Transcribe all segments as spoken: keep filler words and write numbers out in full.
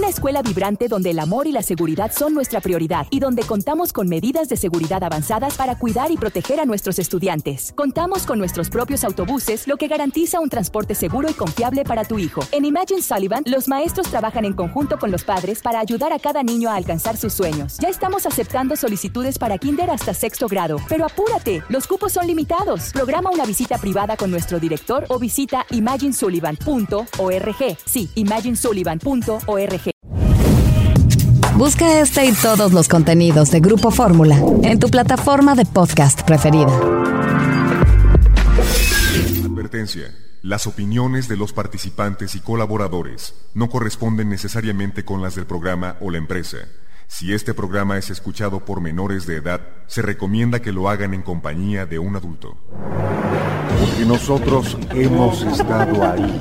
Una escuela vibrante donde el amor y la seguridad son nuestra prioridad y donde contamos con medidas de seguridad avanzadas para cuidar y proteger a nuestros estudiantes. Contamos con nuestros propios autobuses, lo que garantiza un transporte seguro y confiable para tu hijo. En Imagine Sullivan, los maestros trabajan en conjunto con los padres para ayudar a cada niño a alcanzar sus sueños. Ya estamos aceptando solicitudes para kinder hasta sexto grado, pero apúrate, los cupos son limitados. Programa una visita privada con nuestro director o visita imagine sullivan punto org. Sí, imagine sullivan punto org. Busca este y todos los contenidos de Grupo Fórmula en tu plataforma de podcast preferida. Advertencia. Las opiniones de los participantes y colaboradores no corresponden necesariamente con las del programa o la empresa. Si este programa es escuchado por menores de edad, se recomienda que lo hagan en compañía de un adulto. Porque nosotros hemos estado ahí.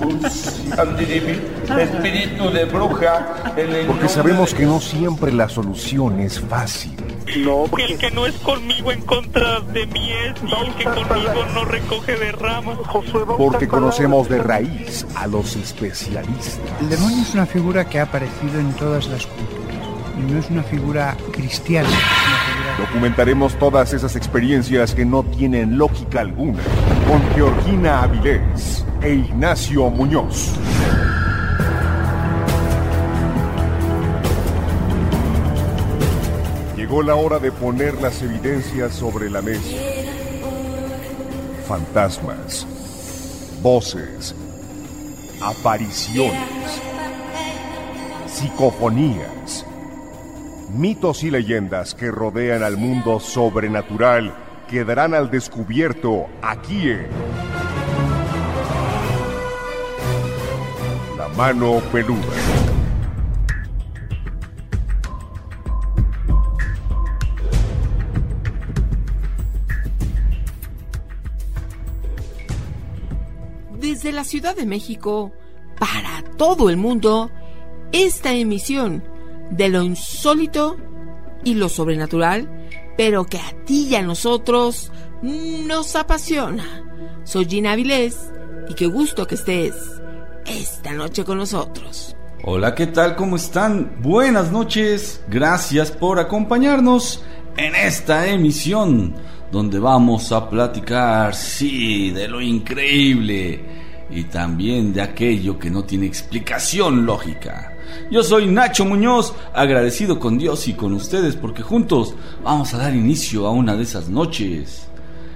Espíritu de bruja. Porque sabemos que no siempre la solución es fácil. No, el que no es conmigo en contra de mí es, y el que conmigo no recoge de ramas. Porque conocemos de raíz a los especialistas. El demonio es una figura que ha aparecido en todas las culturas. Y no es una figura cristiana. Es una figura... Documentaremos todas esas experiencias que no tienen lógica alguna con Georgina Avilés e Ignacio Muñoz. Llegó la hora de poner las evidencias sobre la mesa. Fantasmas, voces, apariciones, psicofonías, mitos y leyendas que rodean al mundo sobrenatural quedarán al descubierto aquí en La Mano Peluda. Desde la Ciudad de México, para todo el mundo, esta emisión de lo insólito y lo sobrenatural, pero que a ti y a nosotros nos apasiona. Soy Gina Avilés y qué gusto que estés esta noche con nosotros. Hola, ¿qué tal? ¿Cómo están? Buenas noches, gracias por acompañarnos en esta emisión donde vamos a platicar, sí, de lo increíble y también de aquello que no tiene explicación lógica. Yo soy Nacho Muñoz, agradecido con Dios y con ustedes porque juntos vamos a dar inicio a una de esas noches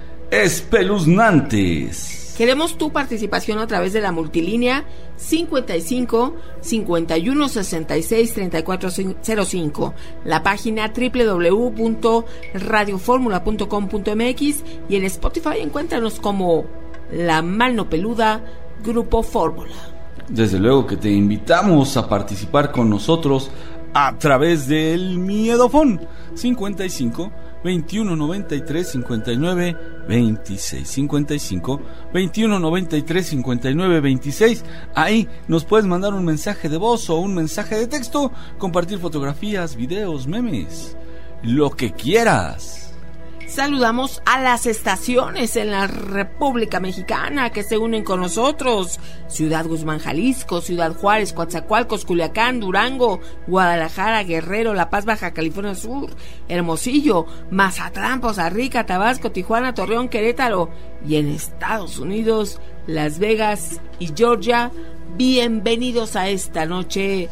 espeluznantes. Queremos tu participación a través de la multilínea cincuenta y cinco, cincuenta y uno, sesenta y seis, treinta y cuatro cero cinco, la página doble u doble u doble u punto radio fórmula punto com punto m x y en Spotify encuéntranos como La Mano Peluda Grupo Fórmula. Desde luego que te invitamos a participar con nosotros a través del Miedofón cincuenta y cinco, veintiuno noventa y tres, cincuenta y nueve, veintiséis, cincuenta y cinco, veintiuno noventa y tres, cincuenta y nueve, veintiséis. Ahí nos puedes mandar un mensaje de voz o un mensaje de texto, compartir fotografías, videos, memes, lo que quieras. Saludamos a las estaciones en la República Mexicana que se unen con nosotros: Ciudad Guzmán, Jalisco; Ciudad Juárez, Coatzacoalcos, Culiacán, Durango, Guadalajara, Guerrero, La Paz, Baja California Sur; Hermosillo, Mazatlán, Poza Rica, Tabasco, Tijuana, Torreón, Querétaro; y en Estados Unidos, Las Vegas y Georgia. Bienvenidos a esta noche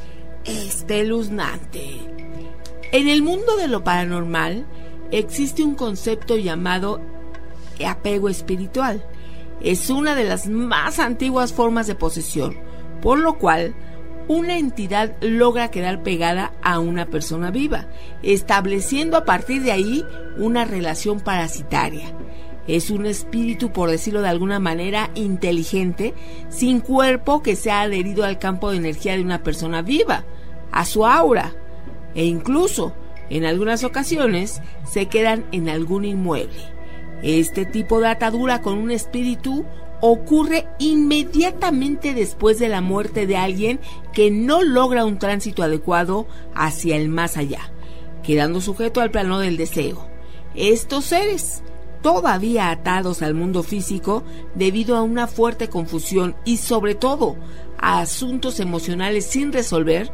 espeluznante. En el mundo de lo paranormal existe un concepto llamado apego espiritual. Es una de las más antiguas formas de posesión, por lo cual una entidad logra quedar pegada a una persona viva, estableciendo a partir de ahí una relación parasitaria. Es un espíritu, por decirlo de alguna manera, inteligente, sin cuerpo, que se ha adherido al campo de energía de una persona viva, a su aura, e incluso en algunas ocasiones se quedan en algún inmueble. Este tipo de atadura con un espíritu ocurre inmediatamente después de la muerte de alguien que no logra un tránsito adecuado hacia el más allá, quedando sujeto al plano del deseo. Estos seres, todavía atados al mundo físico debido a una fuerte confusión y sobre todo a asuntos emocionales sin resolver,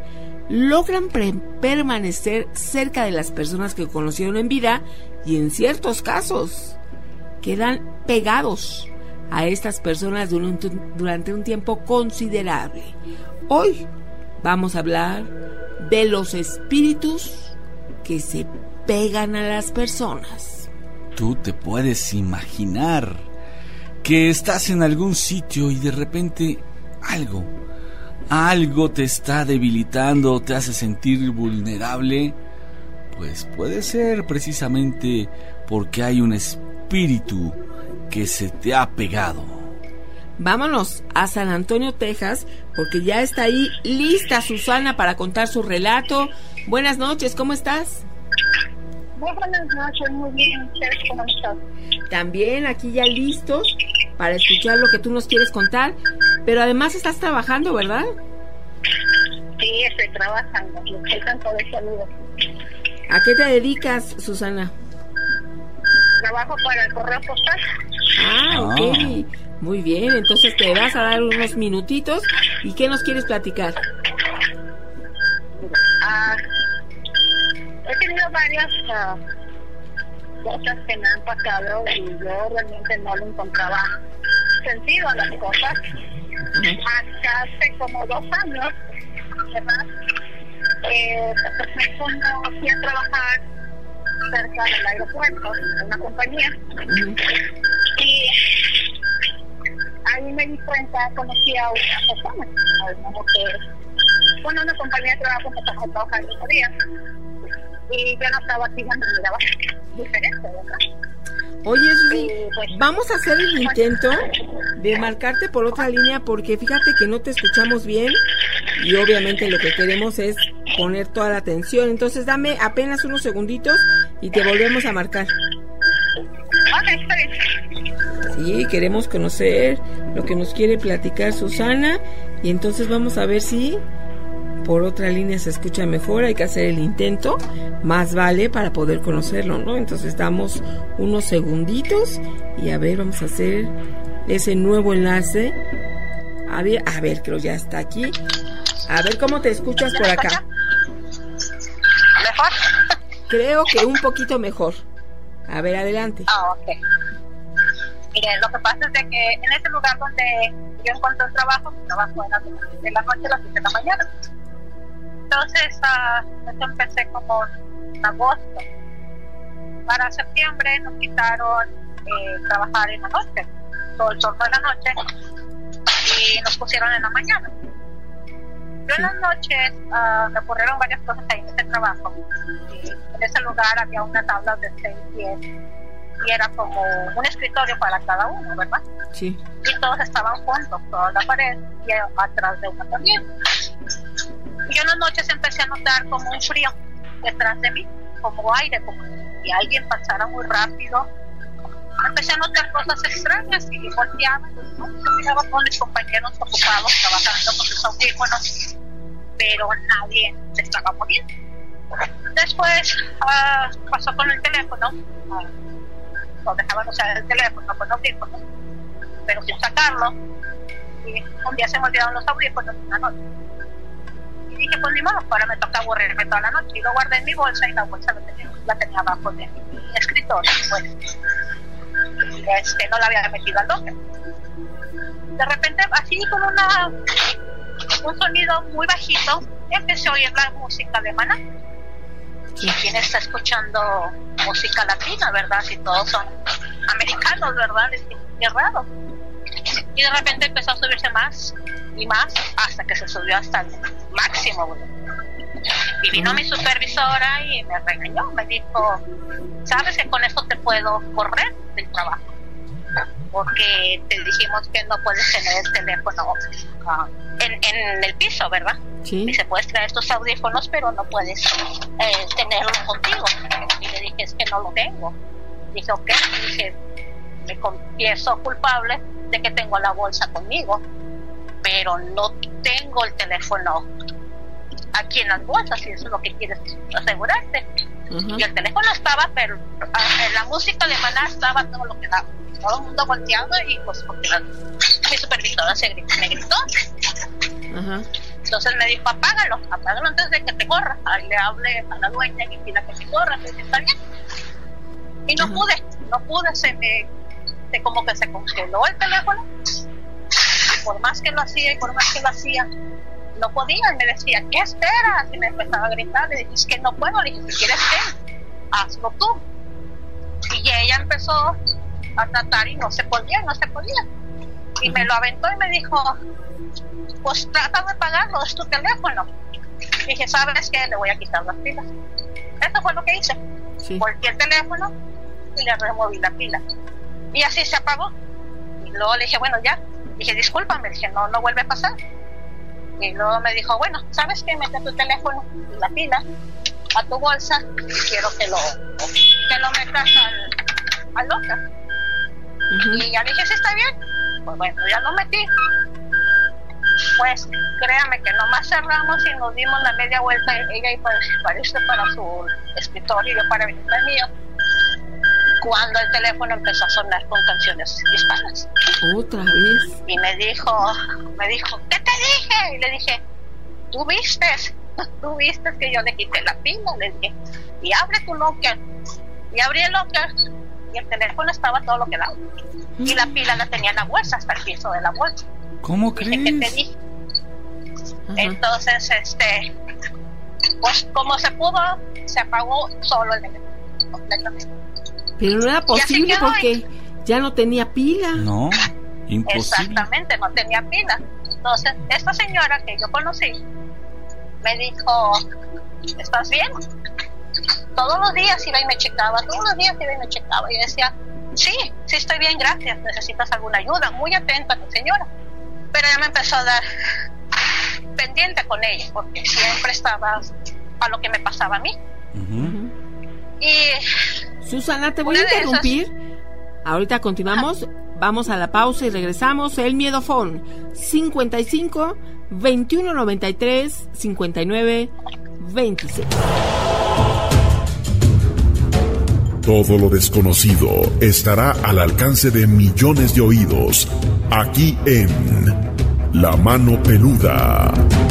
logran pre- permanecer cerca de las personas que conocieron en vida y en ciertos casos quedan pegados a estas personas durante, durante un tiempo considerable. Hoy vamos a hablar de los espíritus que se pegan a las personas. Tú te puedes imaginar que estás en algún sitio y de repente algo, algo te está debilitando, te hace sentir vulnerable. Pues puede ser precisamente porque hay un espíritu que se te ha pegado. Vámonos a San Antonio, Texas, porque ya está ahí lista Susana para contar su relato. Buenas noches, ¿cómo estás? Muy buenas noches, muy bien. ¿Ustedes cómo están? También aquí ya listos para escuchar lo que tú nos quieres contar, pero además estás trabajando, ¿verdad? Sí, estoy trabajando. Estoy tanto de salud. ¿A qué te dedicas, Susana? Trabajo para el correo postal. Ah, ok. Oh. Muy bien, entonces te vas a dar unos minutitos. ¿Y qué nos quieres platicar? Ah, he tenido varias uh, cosas que me han pasado y yo realmente no le encontraba sentido a las cosas. Uh-huh. Hasta hace como dos años, ¿verdad? Eh, pues me fui a trabajar cerca del aeropuerto, en una compañía. Uh-huh. Y ahí me di cuenta, conocí a una persona, a una mujer, bueno, una compañía de trabajo que estaba trabajando ese día. Y yo no estaba así, me miraba diferente, ¿verdad? Oye, Susi, pues, vamos a hacer el intento de marcarte por otra línea porque fíjate que no te escuchamos bien y obviamente lo que queremos es poner toda la atención. Entonces dame apenas unos segunditos y te volvemos a marcar. Ok, está bien. Sí, queremos conocer lo que nos quiere platicar Susana y entonces vamos a ver si por otra línea se escucha mejor. Hay que hacer el intento, más vale para poder conocerlo, ¿no? Entonces damos unos segunditos y a ver, vamos a hacer ese nuevo enlace. A ver, a ver, creo ya está aquí. A ver cómo te escuchas por acá. ¿Mejor? Creo que un poquito mejor. A ver, adelante. Ah, ok. Mire, lo que pasa es de que en ese lugar donde yo encontré el trabajo, mi trabajo era de la noche a las siete de la mañana. Entonces, uh, eso empecé como en agosto. Para septiembre nos quitaron eh, trabajar en la noche, todo el turno de la noche, y nos pusieron en la mañana. Yo en las noches uh, me ocurrieron varias cosas ahí en ese trabajo. Y en ese lugar había una tabla de seis pies y era como un escritorio para cada uno, ¿verdad? Sí. Y todos estaban juntos, toda la pared y atrás de uno también. Y yo en las noches empecé a notar como un frío detrás de mí, como aire, como si alguien pasara muy rápido. Empecé a notar cosas extrañas y volteaba, ¿no? Yo miraba con mis compañeros ocupados trabajando con sus audífonos, pero nadie se estaba moviendo. Después uh, pasó con el teléfono, uh, no dejaban usar el teléfono con audífonos, pero sin sacarlo. Y un día se me olvidaron los audífonos en la noche. Y dije, pues ni modo, ahora me toca aburrirme toda la noche. Y lo guardé en mi bolsa y la bolsa la tenía, la tenía abajo de mi escritorio. Pues, y este, no la había metido al locker. De repente, así con una un sonido muy bajito, empecé a oír la música de Maná. ¿Y quién está escuchando música latina, verdad? Si todos son americanos, ¿verdad? Es, es raro. Y de repente empezó a subirse más y más hasta que se subió hasta el máximo, güey. Y vino mi supervisora y me regañó, me dijo, ¿sabes que con esto te puedo correr del trabajo? Porque te dijimos que no puedes tener el teléfono uh, en, en el piso, ¿verdad? Sí. Dice, puedes traer tus audífonos, pero no puedes eh, tenerlo contigo. Y le dije, es que no lo tengo. Dije, ok, y dije, me confieso culpable de que tengo la bolsa conmigo, pero no tengo el teléfono aquí en las bolsas, si eso es lo que quieres asegurarte. Uh-huh. Y el teléfono estaba, pero uh, la música de Maná estaba todo lo que daba, todo el mundo volteando, y pues porque la, mi supervisora se gritó, me gritó. Uh-huh. Entonces me dijo, apágalo, apágalo antes de que te corra. Ahí le hablé a la dueña y pida que se corra, que está bien. Y no pude, no pude, se me, se, como que se congeló el teléfono. Y por más que lo hacía y por más que lo hacía, no podía. Y me decía, ¿qué esperas? Y me empezaba a gritar. Le dije, es que no puedo. Le dije, si quieres, ¿qué? Hazlo tú. Y ella empezó a tratar y no se podía, no se podía. Y me lo aventó y me dijo, pues trata de pagarlo, es tu teléfono. Y dije, ¿sabes qué? Le voy a quitar las pilas. Eso fue lo que hice. Sí. Volteé el teléfono y le removí la pila. Y así se apagó. Y luego le dije, bueno, ya. Dije, discúlpame. Dije, no, no vuelve a pasar. Y luego me dijo, bueno, ¿sabes qué? Mete tu teléfono y la pila a tu bolsa y quiero que lo, que lo metas al, al locker. Uh-huh. Y ya dije, sí, está bien. Pues bueno, ya lo metí. Pues créame que nomás cerramos y nos dimos la media vuelta, ella iba para irse para su escritorio y yo para venir al mío, cuando el teléfono empezó a sonar con canciones hispanas. ¿Otra vez? Y me dijo, me dijo, ¿qué te dije? Y le dije, tú vistes, tú vistes que yo le quité la pila, le dije, y abre tu locker. Y abrí el locker y el teléfono estaba todo lo que daba. Y la pila la tenía en la bolsa, hasta el piso de la bolsa. ¿Cómo dije, crees? ¿qué te dije? Ajá. Entonces, este, pues como se pudo, se apagó solo el teléfono completamente. Pero no era posible porque ahí. Ya no tenía pila. No, imposible. Exactamente, no tenía pila. Entonces, esta señora que yo conocí me dijo, ¿estás bien? Todos los días iba y me checaba, todos los días iba y me checaba. Y decía, sí, sí estoy bien, gracias. ¿Necesitas alguna ayuda? Muy atenta tu señora. Pero ella me empezó a dar pendiente con ella, porque siempre estaba a lo que me pasaba a mí. Uh-huh. Y Susana, te voy a interrumpir. Esas... Ahorita continuamos. Ajá. Vamos a la pausa y regresamos. El Miedofón cincuenta y cinco, veintiuno noventa y tres, cincuenta y nueve, veintiséis. Todo lo desconocido estará al alcance de millones de oídos, aquí en La Mano Peluda.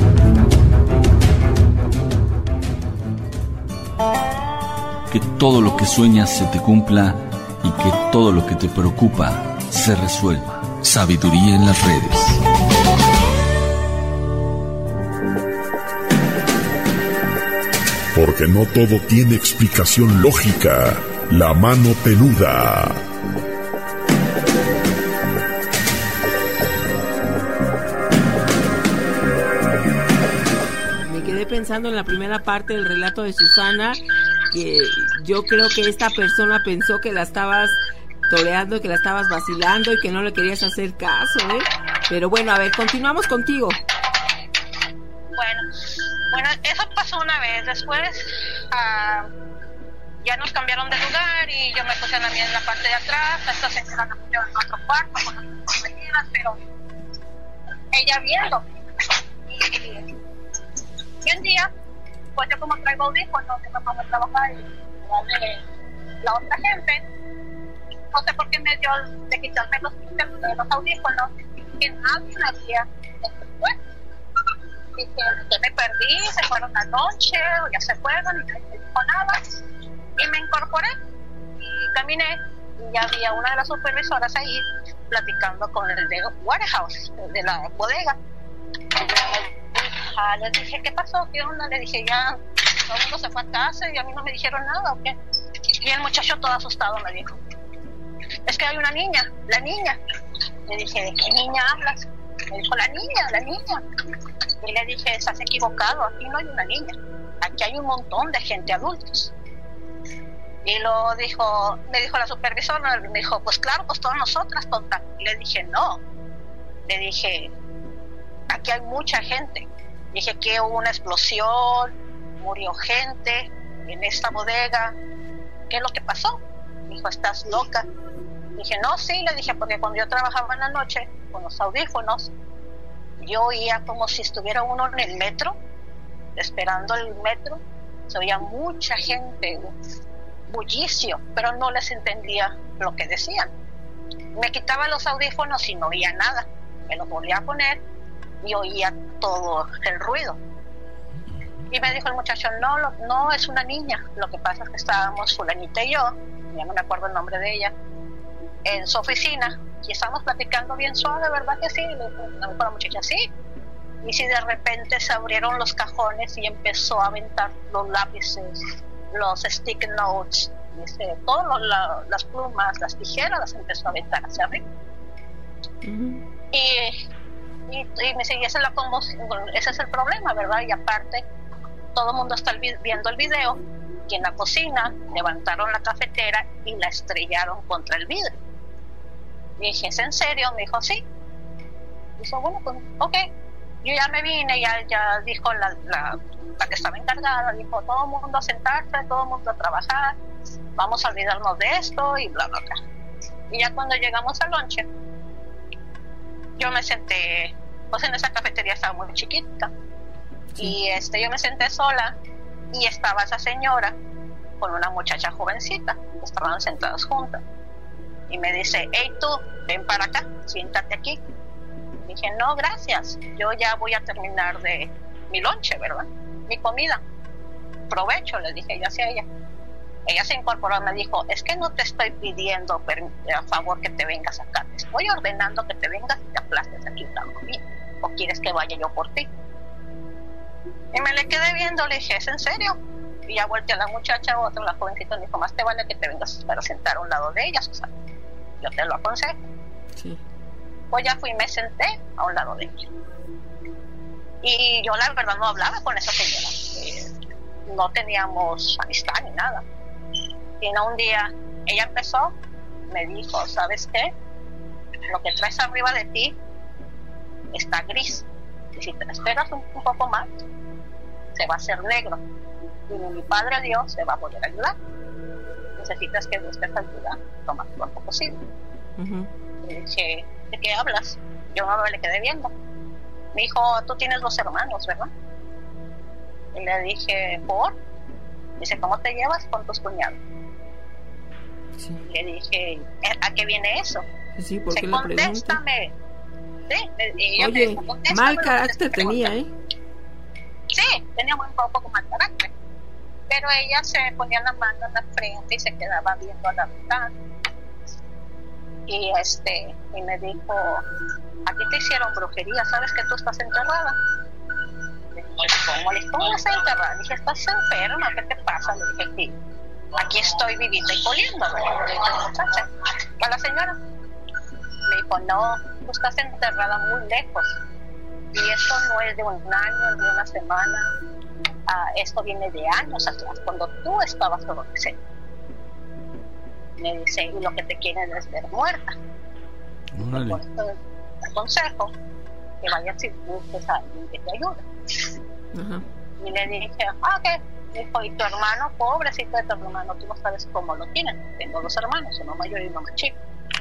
Que todo lo que sueñas se te cumpla y que todo lo que te preocupa se resuelva. Sabiduría en las redes. Porque no todo tiene explicación lógica. La Mano Peluda. Me quedé pensando en la primera parte del relato de Susana, que yo creo que esta persona pensó que la estabas toreando, que la estabas vacilando y que no le querías hacer caso, ¿eh? Pero bueno, a ver, continuamos contigo. Bueno, bueno, eso pasó una vez. Después uh, ya nos cambiaron de lugar y yo me puse en la, en la parte de atrás. Esta señora me puso en otro cuarto con las compañeras, pero ella viendo. Y, y un día, pues yo como traigo audífonos, yo me pongo a trabajar y darle la otra gente. No sé por qué me dio de quitarme los, los audífonos, que nadie me hacía después. Y que, que me perdí, se fueron al noche, o ya se fueron, y no me dijo nada. Y me incorporé y caminé, y ya había una de las supervisoras ahí platicando con el de warehouse, el de la bodega. Y les dije, ¿qué pasó? ¿Qué onda? Le dije, ya todo el mundo se fue a casa y a mí no me dijeron nada, ¿o qué? Y el muchacho todo asustado me dijo, es que hay una niña, la niña. Le dije, ¿de qué niña hablas? Me dijo, la niña, la niña. Y le dije, estás equivocado, aquí no hay una niña, aquí hay un montón de gente adultos. Y lo dijo, me dijo la supervisora, me dijo, pues claro, pues todas nosotras, tonta. Y le dije, no. Le dije, aquí hay mucha gente. Dije que hubo una explosión, murió gente en esta bodega. ¿Qué es lo que pasó? Me dijo, ¿estás loca? Dije, no, sí, le dije, porque cuando yo trabajaba en la noche con los audífonos, yo oía como si estuviera uno en el metro, esperando el metro. Se oía mucha gente, bullicio, pero no les entendía lo que decían. Me quitaba los audífonos y no oía nada. Me los volvía a poner y oía todo el ruido. Y me dijo el muchacho, no, lo, no es una niña, lo que pasa es que estábamos fulanita y yo, ya no me acuerdo el nombre de ella, en su oficina, y estábamos platicando bien suave, ¿verdad que sí? Le dijo la muchacha, sí. Y si de repente se abrieron los cajones y empezó a aventar los lápices, los stick notes, dice, todas la, las plumas, las tijeras, las empezó a aventar hacia arriba. Uh-huh. Y, y, y me seguía, ese, ese es el problema, ¿verdad? Y aparte, todo el mundo está viendo el video, y en la cocina levantaron la cafetera y la estrellaron contra el vidrio. Y dije, ¿es en serio? Me dijo, sí. Dijo, bueno, pues, ok. Yo ya me vine, ya, ya dijo la, la, la que estaba encargada, dijo, todo el mundo a sentarse, todo el mundo a trabajar, vamos a olvidarnos de esto y bla, bla, bla. Y ya cuando llegamos al lonche, yo me senté, pues en esa cafetería estaba muy chiquita, sí. Y este, yo me senté sola y estaba esa señora con una muchacha jovencita, estaban sentadas juntas. Y me dice, hey tú, ven para acá, siéntate aquí. Dije, no, gracias, yo ya voy a terminar de mi lonche, ¿verdad? Mi comida. Provecho, le dije yo hacia ella. Ella se incorporó y me dijo, es que no te estoy pidiendo a favor que te vengas acá, te estoy ordenando que te vengas y te aplastes aquí un lado mío. ¿O quieres que vaya yo por ti? Y me le quedé viendo, le dije, ¿es en serio? Y ya volteé a la muchacha, otra, la jovencita, me dijo, más te vale que te vengas para sentar a un lado de ella, Susana. Yo te lo aconsejo. Sí. Pues ya fui y me senté a un lado de ella. Y yo la verdad no hablaba con esa señora. Eh, no teníamos amistad ni nada. Y no, un día ella empezó, me dijo, ¿sabes qué? Lo que traes arriba de ti está gris. Y si te esperas un, un poco más, se va a hacer negro. Y mi Padre Dios se va a poder ayudar. Necesitas que busques ayuda lo más pronto posible. Uh-huh. Y dije, ¿de qué hablas? Yo no me le quedé viendo. Me dijo, tú tienes dos hermanos, ¿verdad? Y le dije, ¿por? Dice, ¿cómo te llevas con tus cuñados? Sí. Le dije, ¿a qué viene eso? Sí, ¿por qué le contéstame. Sí, y yo Oye, me dijo, mal carácter tenía, ¿eh? Sí, tenía muy poco mal carácter. Pero ella se ponía la mano en la frente y se quedaba viendo a la ventana. Y este y me dijo, aquí te hicieron brujería, ¿sabes que tú estás enterrada? Le dije, ¿cómo? Le dije, ¿cómo estás enterrada? Le dije, ¿estás enferma? ¿Qué te pasa? Le dije, sí, aquí estoy vivita y coliendo, ¿verdad? Le dije, muchacha, a la señora. Me dijo, no, tú estás enterrada muy lejos. Y esto no es de un año, de una semana. Ah, esto viene de años atrás, cuando tú estabas adolescente. Me dice, y lo que te quieren es ver muerta. Vale. Por eso te aconsejo que vayas y busques a alguien que te ayude. Uh-huh. Y le dije, ah, ¿qué? Dijo, y tu hermano, pobrecito de tu hermano, tú no sabes cómo lo tienes. Tengo dos hermanos, uno mayor y uno más chico.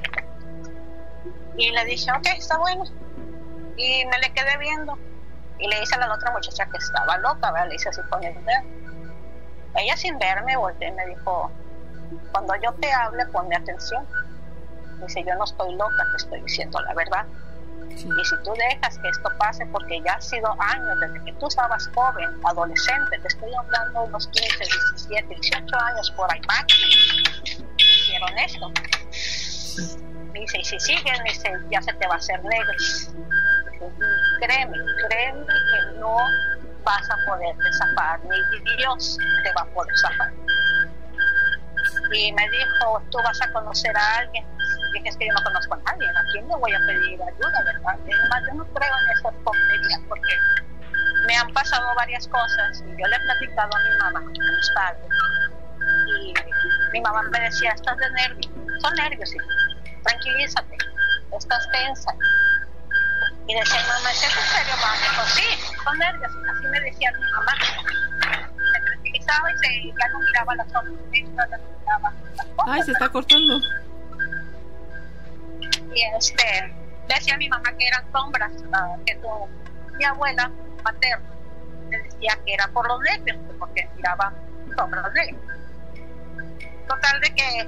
Y le dije, ok, está bueno. Y me le quedé viendo. Y le dice a la otra muchacha que estaba loca, ¿verdad? Le hice así con el dedo. Ella sin verme volteó y me dijo, cuando yo te hable, ponme atención. Dice, yo no estoy loca, te estoy diciendo la verdad. Sí. Y si tú dejas que esto pase, porque ya ha sido años, desde que tú estabas joven, adolescente, te estoy hablando de unos quince, diecisiete, dieciocho años por ahí más, hicieron esto. Sí. Me dice, y si sigues, me dice, ya se te va a hacer negro. Créeme, créeme que no vas a poder zafar, ni Dios te va a poder zafar. Y me dijo, tú vas a conocer a alguien. Dije, es que yo no conozco a nadie, ¿a quién le voy a pedir ayuda, verdad? Además, yo no creo en esas tonterías porque me han pasado varias cosas y yo le he platicado a mi mamá, a mis padres. Y mi mamá me decía, estás de nervios, son nervios, sí. Tranquilízate, estás tensa. Y decía, mamá, ¿es en serio, mamá? Me dijo, sí, son nervios. Así me decía mi mamá. Me tranquilizaba y se, ya no miraba las cosas, ya no miraba las cosas. Ay, se está cortando. Y este, decía mi mamá que eran sombras, uh, que tu, mi abuela materna me decía que era por los nervios, porque miraba sombras negras. Total de que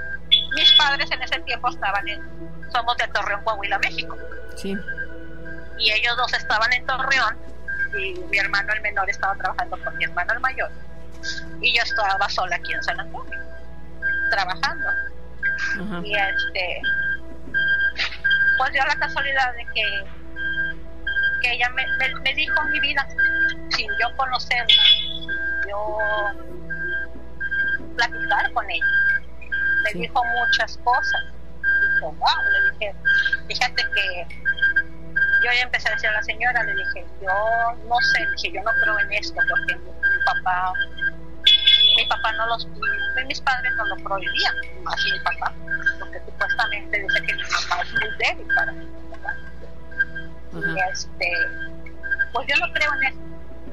mis padres en ese tiempo estaban en, somos de Torreón, Coahuila, México. Sí. y ellos dos estaban en Torreón y mi hermano el menor estaba trabajando con mi hermano el mayor y yo estaba sola aquí en San Antonio trabajando. Uh-huh. Y este pues dio la casualidad de que que ella me, me, me dijo mi vida sin yo conocerla, sin yo platicar con ella. Me sí. dijo muchas cosas. Dijo, wow, le dije, fíjate que yo ya empecé a decir a la señora, le dije, yo no sé, le dije, yo no creo en esto porque mi, mi papá, mi papá no los, mi, mis padres no lo prohibían, más mi papá, porque supuestamente dice que mi papá es muy débil para mí, ¿verdad? Uh-huh. Y este, pues yo no creo en esto.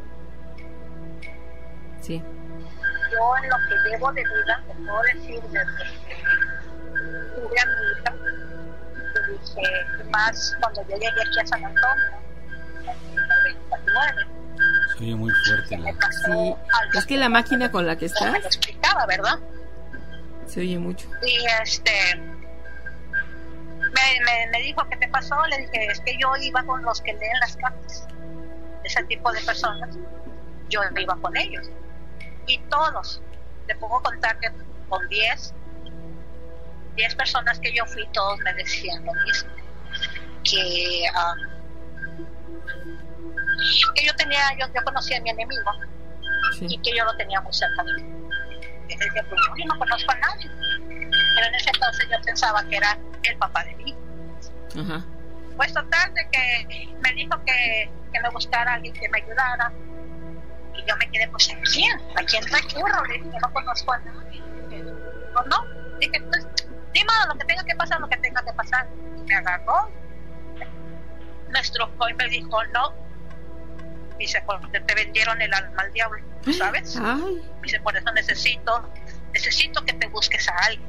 Sí. Yo en lo que llevo de vida, te puedo decir desde que tuve a mi hija, le dije, más cuando yo llegué aquí a San Antonio, en el noventa y nueve. Se oye muy fuerte. Me pasó sí. Es que la máquina con la que estás. Me lo explicaba, ¿verdad? Se oye mucho. Y este, me, me, me dijo, ¿qué te pasó? Le dije, es que yo iba con los que leen las cartas, ese tipo de personas, yo iba con ellos. Y todos, te puedo contar que con diez, diez personas que yo fui, todos me decían lo mismo, que, um, que yo tenía, yo, yo conocía a mi enemigo, sí. y que yo lo tenía muy cerca de mí. Y decía, pues yo no conozco a nadie, pero en ese entonces yo pensaba que era el papá de mí. Uh-huh. Pues total de que me dijo que, que me buscara a alguien que me ayudara. Y yo me quedé, pues, ¿en quién? ¿A quién recurro? Le dije, no conozco a nadie. No, no. Dije, pues, dime lo que tenga que pasar, lo que tenga que pasar. Y me agarró, me estrujó y me dijo, no. Dice, porque te vendieron el alma al diablo, ¿sabes? Ay. Dice, por eso necesito, necesito que te busques a alguien.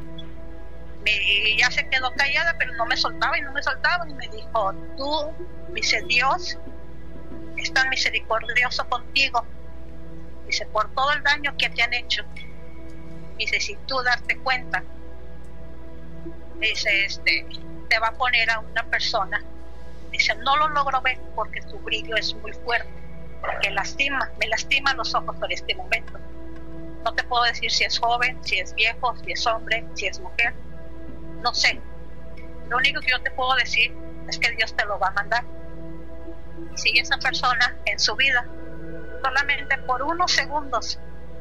Y ya se quedó callada, pero no me soltaba y no me soltaba. Y me dijo, tú, dice, Dios es tan misericordioso contigo, dice, por todo el daño que te han hecho, dice, si tú darte cuenta, dice, este, te va a poner a una persona, dice, no lo logro ver porque tu brillo es muy fuerte, porque lastima, me lastima los ojos por este momento, no te puedo decir si es joven, si es viejo, si es hombre, si es mujer, no sé, lo único que yo te puedo decir es que Dios te lo va a mandar. Si esa persona en su vida, solamente por unos segundos,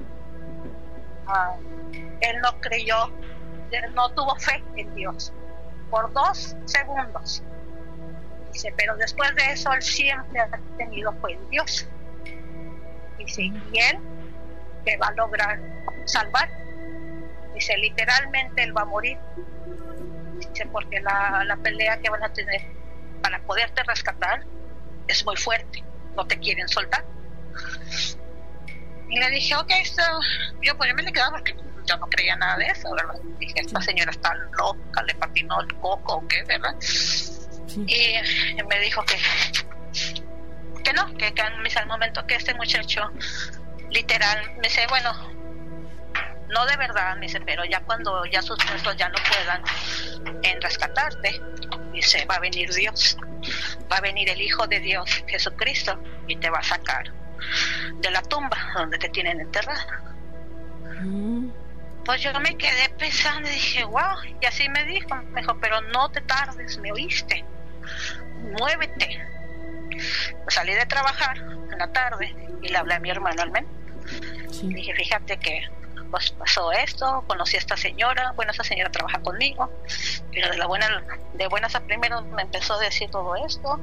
uh, él no creyó, él no tuvo fe en Dios, por dos segundos, dice, pero después de eso él siempre ha tenido fe en Dios, dice, y él te va a lograr salvar, dice, literalmente él va a morir, dice, porque la, la pelea que van a tener para poderte rescatar es muy fuerte, no te quieren soltar. Y le dije, ok, so, yo pues yo me le quedaba porque yo no creía nada de eso, ¿verdad? Dije, esta señora está loca, le patinó el coco o qué, ¿verdad? Sí. Y me dijo que que no, que, que al momento que este muchacho literal me dice, bueno, no de verdad, me dice, pero ya cuando ya sus restos ya no puedan en rescatarte, dice, va a venir Dios, va a venir el Hijo de Dios, Jesucristo, y te va a sacar de la tumba donde te tienen enterrada. Mm. Pues yo me quedé pensando y dije, wow, y así me dijo, me dijo, pero no te tardes, me oíste, muévete. Pues salí de trabajar en la tarde y le hablé a mi hermano al men. Sí. Dije, fíjate que pues pasó esto, conocí a esta señora, bueno, esa señora trabaja conmigo, pero de la buena, de buenas a primeras me empezó a decir todo esto.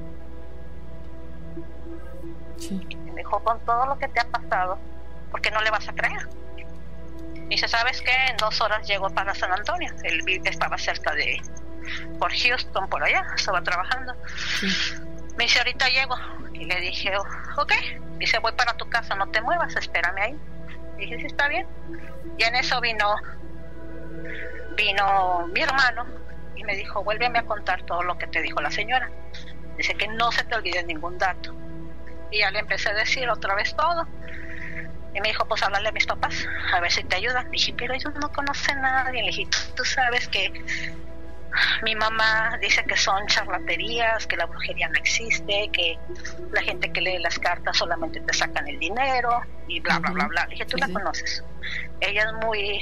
Sí. Y me dijo, con todo lo que te ha pasado, ¿por qué no le vas a creer? Me dice, ¿sabes qué? En dos horas llego para San Antonio. Él estaba cerca de, por Houston, por allá, estaba trabajando. Sí. Me dice, ahorita llego. Y le dije, ok. Dice, voy para tu casa, no te muevas, espérame ahí. Dije, sí, está bien. Y en eso vino vino mi hermano y me dijo, vuélveme a contar todo lo que te dijo la señora. Dice que no se te olvide ningún dato. Y ya le empecé a decir otra vez todo. Y me dijo, pues háblale a mis papás, a ver si te ayudan. Dije, pero ellos no conocen a nadie. Le dije, tú sabes que Mi mamá dice que son charlaterías, que la brujería no existe, que la gente que lee las cartas solamente te sacan el dinero y bla, bla, bla, bla. Le dije, tú sí, la sí. conoces. Ella es muy,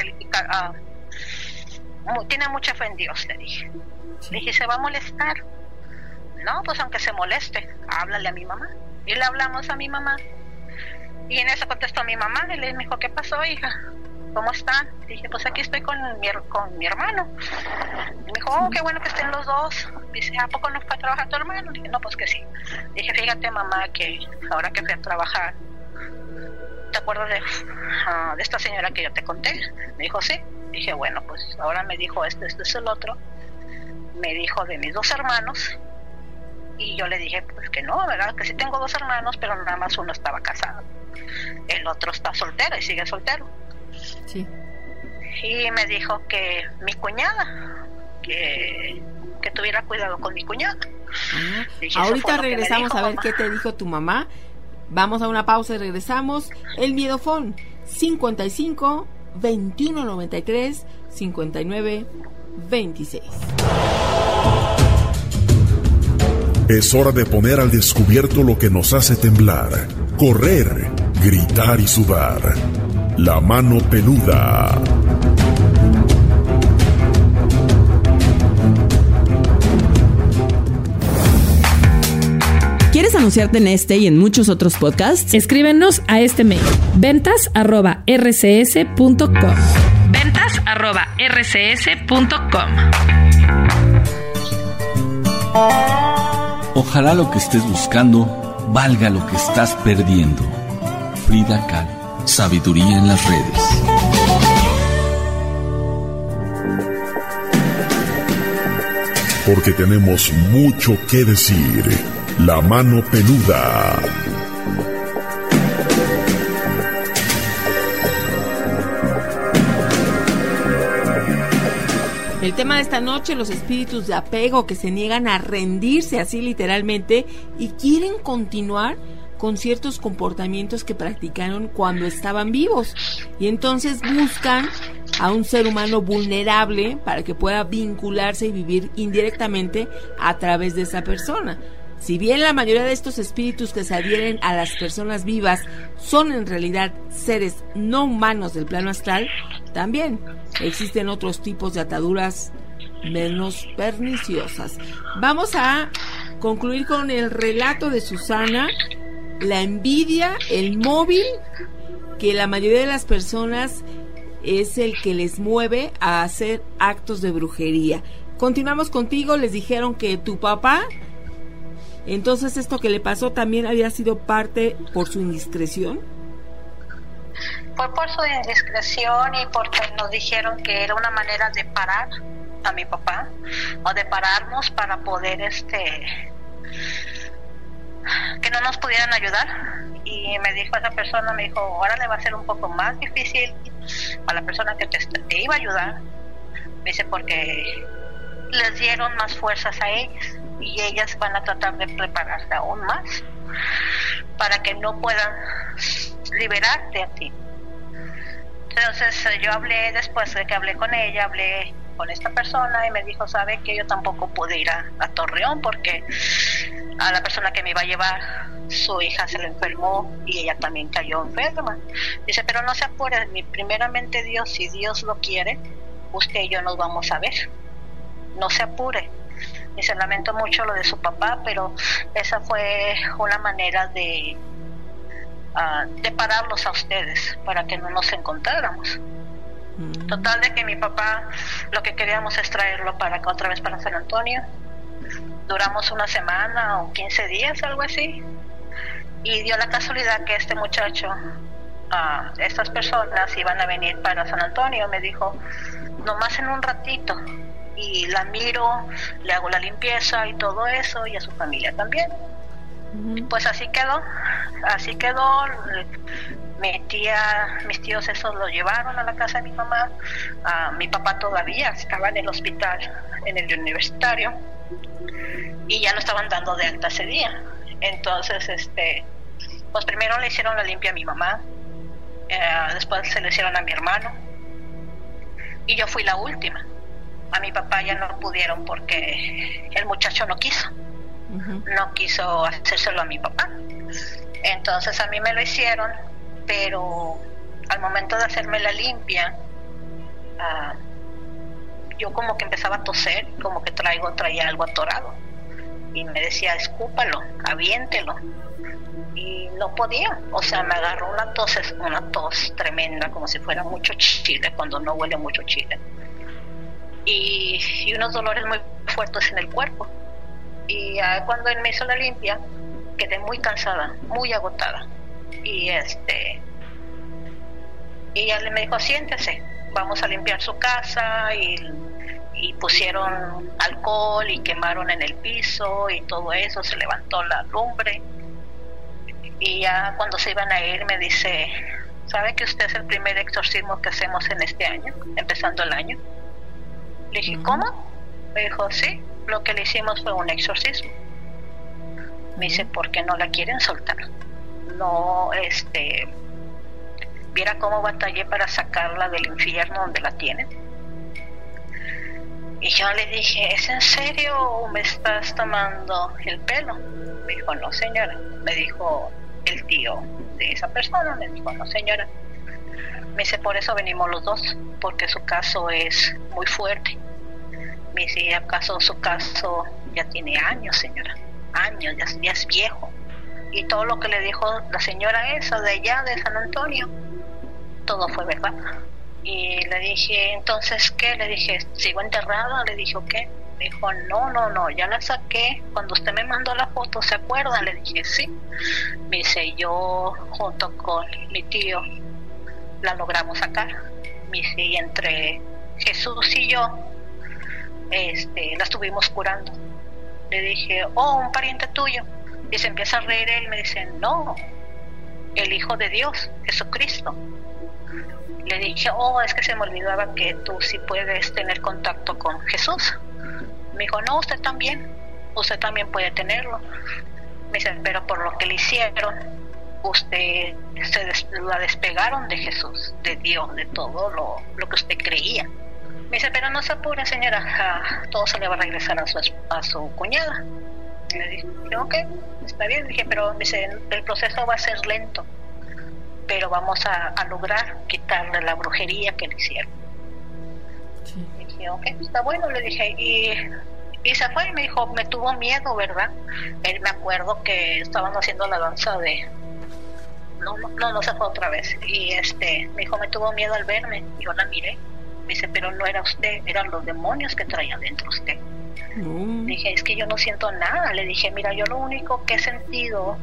uh, muy... tiene mucha fe en Dios, le dije. Sí. Le dije, ¿se va a molestar? No, pues aunque se moleste, háblale a mi mamá. Y le hablamos a mi mamá. Y en eso contestó mi mamá y le dijo, ¿qué pasó, hija? ¿Cómo están? Dije, pues aquí estoy con mi, con mi hermano. Y me dijo, oh, qué bueno que estén los dos. Dice, ¿a poco no fue a trabajar tu hermano? Dije, no, pues que sí. Dije, fíjate, mamá, que ahora que fui a trabajar, ¿te acuerdas de, uh, de esta señora que yo te conté? Me dijo, sí. Dije, bueno, pues ahora me dijo este, este es el otro. Me dijo de mis dos hermanos. Y yo le dije, pues que no, ¿verdad? Que sí tengo dos hermanos, pero nada más uno estaba casado. El otro está soltero y sigue soltero. Sí. Y me dijo que mi cuñada, que, que tuviera cuidado con mi cuñada. Ah, dije, ahorita regresamos dijo, a ver mamá. Qué te dijo tu mamá. Vamos a una pausa y regresamos. El Miedofón cincuenta y cinco, veintiuno noventa y tres, cincuenta y nueve, veintiséis. Es hora de poner al descubierto lo que nos hace temblar, correr, gritar y sudar. La mano peluda. ¿Quieres anunciarte en este y en muchos otros podcasts? Escríbenos a este mail: ventas arroba r c s punto com. ventas arroba r c s punto com. Ojalá lo que estés buscando valga lo que estás perdiendo. Frida Kahlo. Sabiduría en las redes. Porque tenemos mucho que decir. La mano peluda. El tema de esta noche, los espíritus de apego que se niegan a rendirse así literalmente y quieren continuar con ciertos comportamientos que practicaron cuando estaban vivos, y entonces buscan a un ser humano vulnerable para que pueda vincularse y vivir indirectamente a través de esa persona. Si bien la mayoría de estos espíritus que se adhieren a las personas vivas son en realidad seres no humanos del plano astral, también existen otros tipos de ataduras menos perniciosas. Vamos a concluir con el relato de Susana. La envidia, el móvil, que la mayoría de las personas es el que les mueve a hacer actos de brujería. Continuamos contigo. Les dijeron que tu papá, entonces esto que le pasó también había sido parte por su indiscreción. Fue por su indiscreción y porque nos dijeron que era una manera de parar a mi papá, o de pararnos para poder este que no nos pudieran ayudar. Y me dijo esa persona, me dijo, ahora le va a ser un poco más difícil a la persona que te, te iba a ayudar. Me dice, porque les dieron más fuerzas a ellas y ellas van a tratar de prepararse aún más para que no puedan liberarte a ti. Entonces yo hablé, después de que hablé con ella, hablé con esta persona y me dijo, sabe que yo tampoco pude ir a, a Torreón porque a la persona que me iba a llevar, su hija se le enfermó y ella también cayó enferma. Dice, pero no se apure, primeramente Dios, si Dios lo quiere, usted y yo nos vamos a ver, no se apure. Dice, lamento mucho lo de su papá, pero esa fue una manera de uh, de pararlos a ustedes para que no nos encontráramos. Mm. Total de que mi papá, lo que queríamos es traerlo para acá otra vez para San Antonio. Duramos una semana o quince días, algo así, y dio la casualidad que este muchacho, uh, estas personas iban a venir para San Antonio. Me dijo, nomás en un ratito, y la miro, le hago la limpieza y todo eso, y a su familia también. Uh-huh. Pues así quedó, así quedó. Mi tía, mis tíos esos lo llevaron a la casa de mi mamá. Uh, mi papá todavía estaba en el hospital, en el universitario, y ya lo estaban dando de alta ese día. Entonces, este, pues primero le hicieron la limpia a mi mamá, uh, después se le hicieron a mi hermano, y yo fui la última a mi papá ya no pudieron porque el muchacho no quiso. Uh-huh. No quiso hacérselo a mi papá. Entonces a mí me lo hicieron, pero al momento de hacerme la limpia, uh, yo como que empezaba a toser, como que traigo, traía algo atorado. Y me decía, escúpalo, aviéntelo. Y no podía, o sea, me agarró una tos, una tos tremenda, como si fuera mucho chile, cuando no huele mucho chile. Y, y unos dolores muy fuertes en el cuerpo. Y uh, cuando él me hizo la limpia, quedé muy cansada, muy agotada. Y este y él me dijo, siéntese, vamos a limpiar su casa. Y, y pusieron alcohol y quemaron en el piso y todo eso, se levantó la lumbre. Y ya cuando se iban a ir me dice, ¿sabe que usted es el primer exorcismo que hacemos en este año, empezando el año? Le dije, ¿cómo? Me dijo, sí, lo que le hicimos fue un exorcismo. Me dice, ¿por qué no la quieren soltar? No, este, viera cómo batallé para sacarla del infierno donde la tienen. Y yo le dije, ¿es en serio o me estás tomando el pelo? Me dijo, no señora. Me dijo el tío de esa persona, me dijo, no señora. Me dice, por eso venimos los dos, porque su caso es muy fuerte. Me dice, ¿acaso su caso ya tiene años, señora? Años, ya, ya es viejo. Y todo lo que le dijo la señora esa de allá, de San Antonio, todo fue verdad. Y le dije, ¿entonces qué? Le dije, ¿sigo enterrada? Le dije, ¿qué? Me dijo, no, no, no, ya la saqué. Cuando usted me mandó la foto, ¿se acuerda? Le dije, sí. Me dice, yo junto con mi tío la logramos sacar. Me dice, y entre Jesús y yo este, la estuvimos curando. Le dije, oh, un pariente tuyo. Y se empieza a reír él y me dice, no, el Hijo de Dios, Jesucristo. Le dije, oh, es que se me olvidaba que tú sí puedes tener contacto con Jesús. Me dijo, no, usted también, usted también puede tenerlo. Me dice, pero por lo que le hicieron, usted se des- la despegaron de Jesús, de Dios, de todo lo, lo que usted creía. Me dice, pero no se apure, señora, ah, todo se le va a regresar a su, a su cuñada. Y le dije, ok, está bien. Dije, pero me dice, el proceso va a ser lento, pero vamos a, a lograr quitarle la brujería que le hicieron. Sí. Le dije, ok, está bueno, le dije, y, y se fue y me dijo, me tuvo miedo, ¿verdad? Él, me acuerdo que estaban haciendo la danza de... No, no, no, no se fue otra vez. Y este, me dijo, me tuvo miedo al verme. Yo la miré. Me dice, pero no era usted, eran los demonios que traía dentro usted. Mm. Dije, es que yo no siento nada. Le dije, mira, yo lo único que he sentido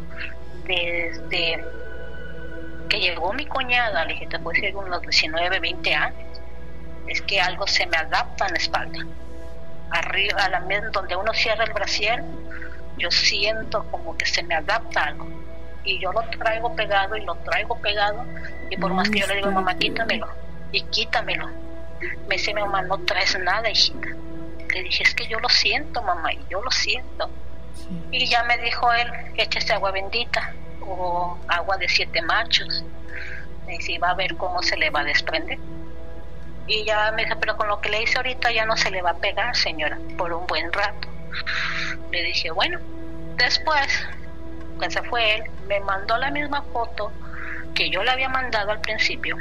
desde que llegó mi cuñada, le dije, te puedo decir unos diecinueve, veinte años, es que algo se me adapta en la espalda. Arriba, a la mesa donde uno cierra el brasier, yo siento como que se me adapta algo. Y yo lo traigo pegado y lo traigo pegado. Y por mm, más que yo le digo, mamá, quítamelo. Y quítamelo. Me dice, mamá, no traes nada, hijita. Le dije, es que yo lo siento, mamá, y yo lo siento. Sí. Y ya me dijo él, échese agua bendita o agua de siete machos. Me dice, va a ver cómo se le va a desprender. Y ya me dice, pero con lo que le hice ahorita ya no se le va a pegar, señora, por un buen rato. Le dije, bueno. Después, que se fue él, me mandó la misma foto que yo le había mandado al principio.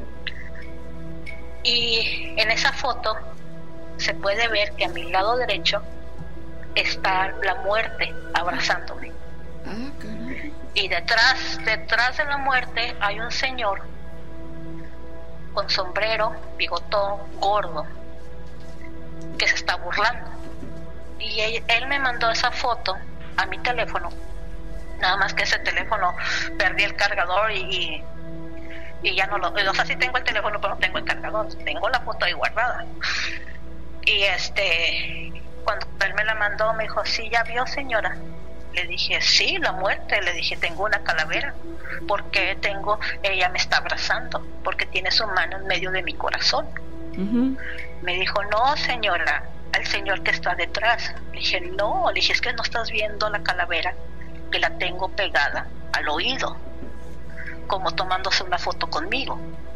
Y en esa foto se puede ver que a mi lado derecho está la muerte abrazándome. Ah, caray. Y detrás, detrás de la muerte hay un señor con sombrero, bigotón, gordo, que se está burlando. Y él, él me mandó esa foto a mi teléfono. Nada más que ese teléfono perdí el cargador y, y ya no lo... O sea, sí tengo el teléfono, pero no tengo el cargador. Tengo la foto ahí guardada. Y este... Cuando él me la mandó, me dijo, ¿sí ya vio, señora? Le dije, sí, la muerte. Le dije, tengo una calavera. Porque tengo... Ella me está abrazando. Porque tiene su mano en medio de mi corazón. Uh-huh. Me dijo, no, señora, el señor que está detrás. Le dije, no. Le dije, es que no estás viendo la calavera, que la tengo pegada al oído, como tomándose una foto conmigo.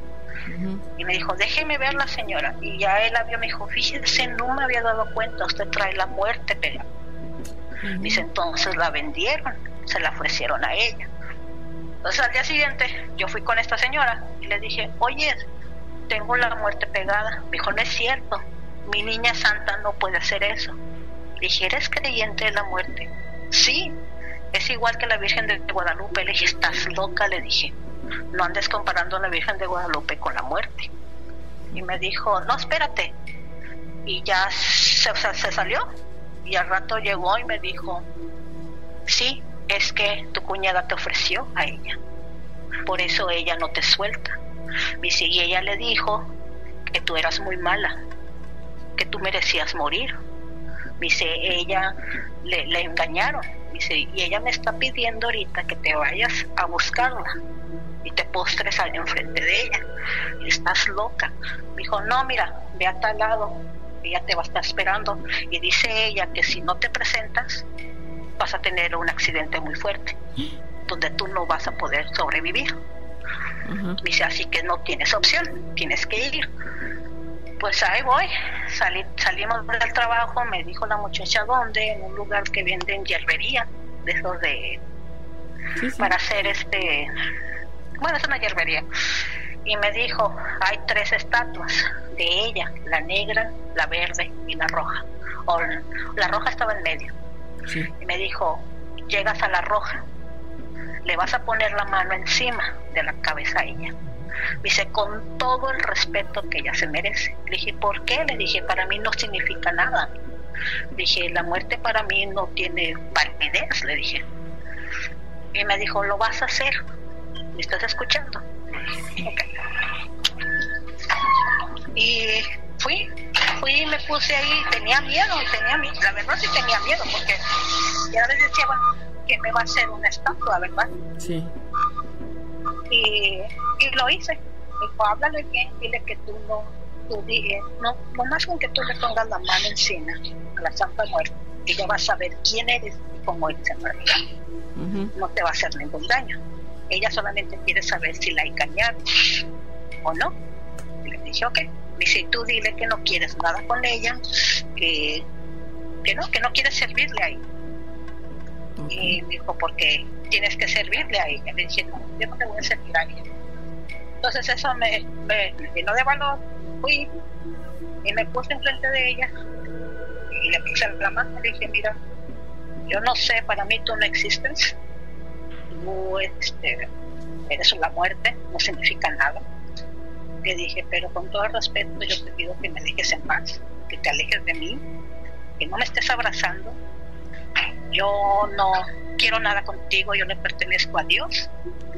Uh-huh. Y me dijo, déjeme ver la señora. Y ya él la vio, me dijo, fíjese, no me había dado cuenta, usted trae la muerte pegada. Uh-huh. Dice, entonces la vendieron, se la ofrecieron a ella. Entonces al día siguiente yo fui con esta señora y le dije, oye, tengo la muerte pegada. Me dijo, no es cierto, mi niña santa no puede hacer eso. Le dije, ¿eres creyente de la muerte? Sí, es igual que la Virgen de Guadalupe. Le dije, estás loca, le dije, no andes comparando a la Virgen de Guadalupe con la muerte. Y me dijo, no, espérate. Y ya se, o sea, se salió y al rato llegó y me dijo, sí, es que tu cuñada te ofreció a ella, por eso ella no te suelta. Me dice, y ella le dijo que tú eras muy mala, que tú merecías morir. Me dice, ella le, le engañaron. Me dice, y ella me está pidiendo ahorita que te vayas a buscarla y te postres allá enfrente de ella. Y estás loca. Me dijo, no, mira, ve a tal lado, ella te va a estar esperando. Y dice ella que si no te presentas vas a tener un accidente muy fuerte donde tú no vas a poder sobrevivir. Uh-huh. Dice, así que no tienes opción, tienes que ir. Pues ahí voy. Salí, salimos del trabajo, me dijo la muchacha dónde, en un lugar que venden hierbería, de esos de sí, sí. para hacer este, bueno, es una hierbería. Y me dijo, hay tres estatuas de ella, la negra, la verde y la roja. O la roja estaba en medio. Sí. Y me dijo, llegas a la roja, le vas a poner la mano encima de la cabeza a ella. Dice, con todo el respeto que ella se merece. Le dije, ¿por qué? Le dije, para mí no significa nada. Le dije, la muerte para mí no tiene validez, le dije. Y me dijo, lo vas a hacer. ¿Me estás escuchando? Okay. Y fui, fui y me puse ahí, tenía miedo, tenía miedo, la verdad sí tenía miedo, porque ya les decía, bueno, que me va a hacer una estatua, ¿verdad? Sí. Y, y lo hice. Me dijo, háblale bien, dile que tú no, tú dije, no, no más con que tú le pongas la mano encima a la Santa Muerte, ella va a saber quién eres y cómo eres en realidad. Uh-huh. No te va a hacer ningún daño. Ella solamente quiere saber si la engañaron o no. Y le dije, ok. Me dice, tú dile que no quieres nada con ella, que, que no, que no quieres servirle a ella. Okay. Y me dijo, porque tienes que servirle a ella. Le dije, no, yo no te voy a servir a ella. Entonces eso me, me, me llenó de valor. Fui y me puse enfrente de ella y le puse la mano. Le dije, mira, yo no sé, para mí tú no existes. Tú este, eres la muerte, no significa nada. Le dije, pero con todo el respeto yo te pido que me dejes en paz, que te alejes de mí, que no me estés abrazando. Yo no quiero nada contigo, yo le pertenezco a Dios.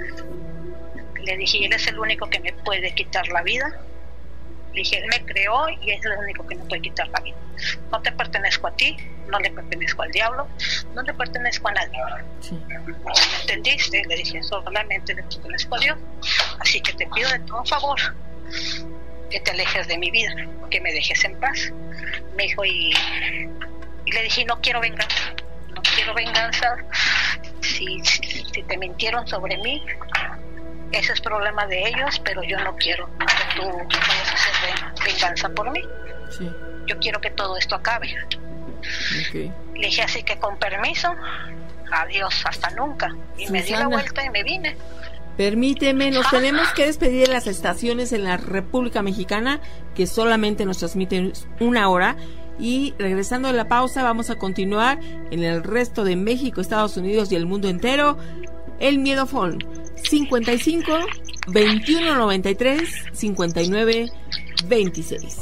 Le dije, él es el único que me puede quitar la vida. Le dije, él me creó y es el único que me puede quitar la vida. No te pertenezco a ti, no le pertenezco al diablo, no le pertenezco a nadie. Sí. ¿Entendiste? Le dije, solamente le pertenezco a Dios. Así que te pido de todo favor que te alejes de mi vida, que me dejes en paz. Me dijo, y, y le dije, no quiero venganza, no quiero venganza. Si, si, si te mintieron sobre mí, ese es problema de ellos, pero yo no quiero que tú vayas a hacer venganza por mí. Sí. Yo quiero que todo esto acabe. Okay. Le dije, así que con permiso, adiós, hasta nunca. Y Susana, me di la vuelta y me vine. Permíteme, nos tenemos que despedir de las estaciones en la República Mexicana, que solamente nos transmiten una hora. Y regresando de la pausa, vamos a continuar en el resto de México, Estados Unidos y el mundo entero. El Miedofón, cincuenta y cinco, veintiuno noventa y tres, cincuenta y nueve, veintiséis.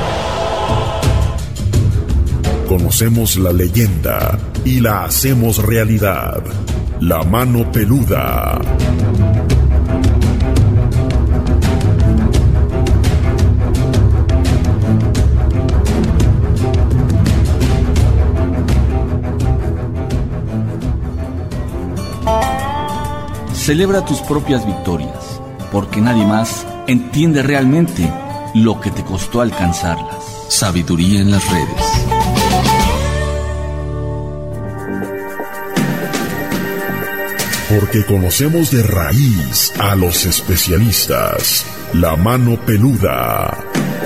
Conocemos la leyenda y la hacemos realidad. La mano peluda. Celebra tus propias victorias, porque nadie más entiende realmente lo que te costó alcanzarlas. Sabiduría en las redes. porque conocemos de raíz a los especialistas. La mano peluda.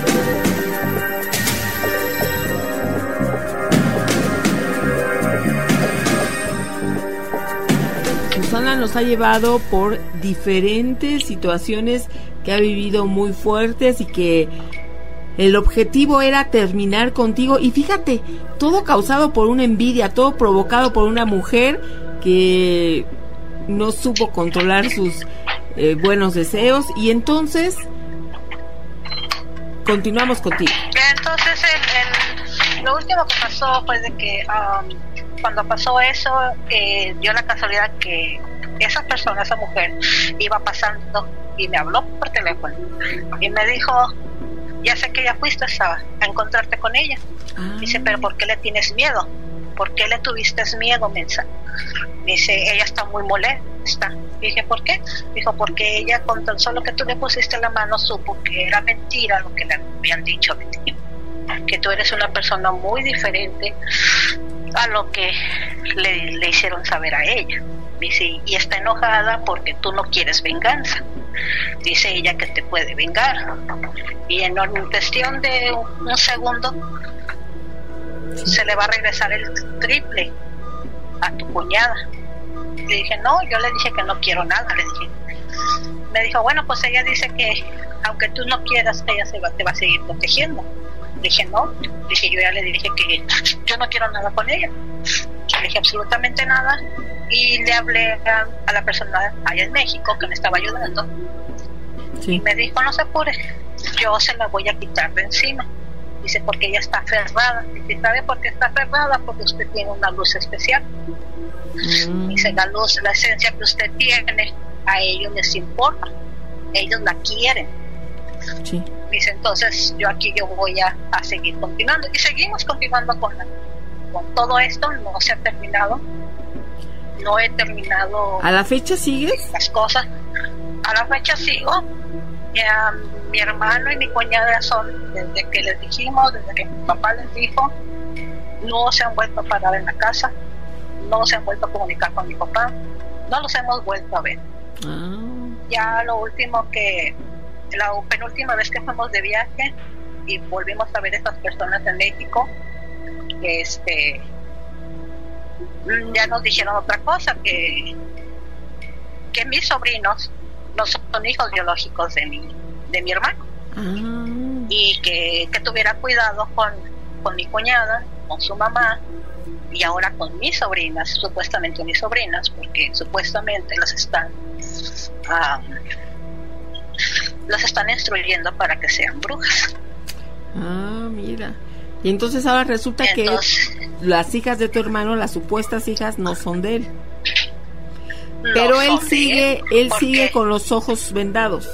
Susana nos ha llevado por diferentes situaciones que ha vivido muy fuertes y que el objetivo era terminar contigo. Y fíjate, todo causado por una envidia, todo provocado por una mujer que no supo controlar sus eh, buenos deseos. Y entonces continuamos contigo. Entonces el, el, lo último que pasó fue de que um, cuando pasó eso, eh, dio la casualidad que esa persona, esa mujer, iba pasando y me habló por teléfono y me dijo: ya sé que ya fuiste a, a encontrarte con ella. Ah. Dice, pero ¿por qué le tienes miedo? ¿Por qué le tuviste miedo, mensa? Dice, ella está muy molesta. Dije, ¿por qué? Dijo, porque ella, con tan solo que tú le pusiste la mano, supo que era mentira lo que le habían dicho de ti, que tú eres una persona muy diferente a lo que le, le hicieron saber a ella. Dice, y está enojada porque tú no quieres venganza. Dice ella que te puede vengar. Y en cuestión de un, un segundo se le va a regresar el triple a tu cuñada. Le dije, no, yo le dije que no quiero nada, le dije. Me dijo, bueno, pues ella dice que aunque tú no quieras, ella se va, te va a seguir protegiendo. Dije, no, dije, yo ya le dije que yo no quiero nada con ella. Le dije absolutamente nada. Y le hablé a, a la persona allá en México que me estaba ayudando. Sí. Y me dijo, no se apure, yo se la voy a quitar de encima. Dice, porque ella está aferrada. Dice, ¿sabe por qué está aferrada? Porque usted tiene una luz especial. Mm. Dice, la luz, la esencia que usted tiene, a ellos les importa. Ellos la quieren. Sí. Dice, entonces yo aquí yo voy a, a seguir continuando. Y seguimos continuando con, la, con todo esto. No se ha terminado. No he terminado. ¿A la fecha sigues? Las cosas. A la fecha sigo. Ya, mi hermano y mi cuñada son, desde que les dijimos, desde que mi papá les dijo, no se han vuelto a parar en la casa, no se han vuelto a comunicar con mi papá, no los hemos vuelto a ver. Ah. Ya lo último que, la penúltima vez que fuimos de viaje y volvimos a ver a estas personas en México, este, ya nos dijeron otra cosa, que, que mis sobrinos no son hijos biológicos de mi, de mi hermano. Ah. Y que, que tuviera cuidado con, con mi cuñada, con su mamá, y ahora con mis sobrinas, supuestamente mis sobrinas, porque supuestamente las están um, las están instruyendo para que sean brujas. Ah, mira. Y entonces ahora resulta entonces, que las hijas de tu hermano, las supuestas hijas, no son de él. Pero él sigue, él sigue con los ojos vendados.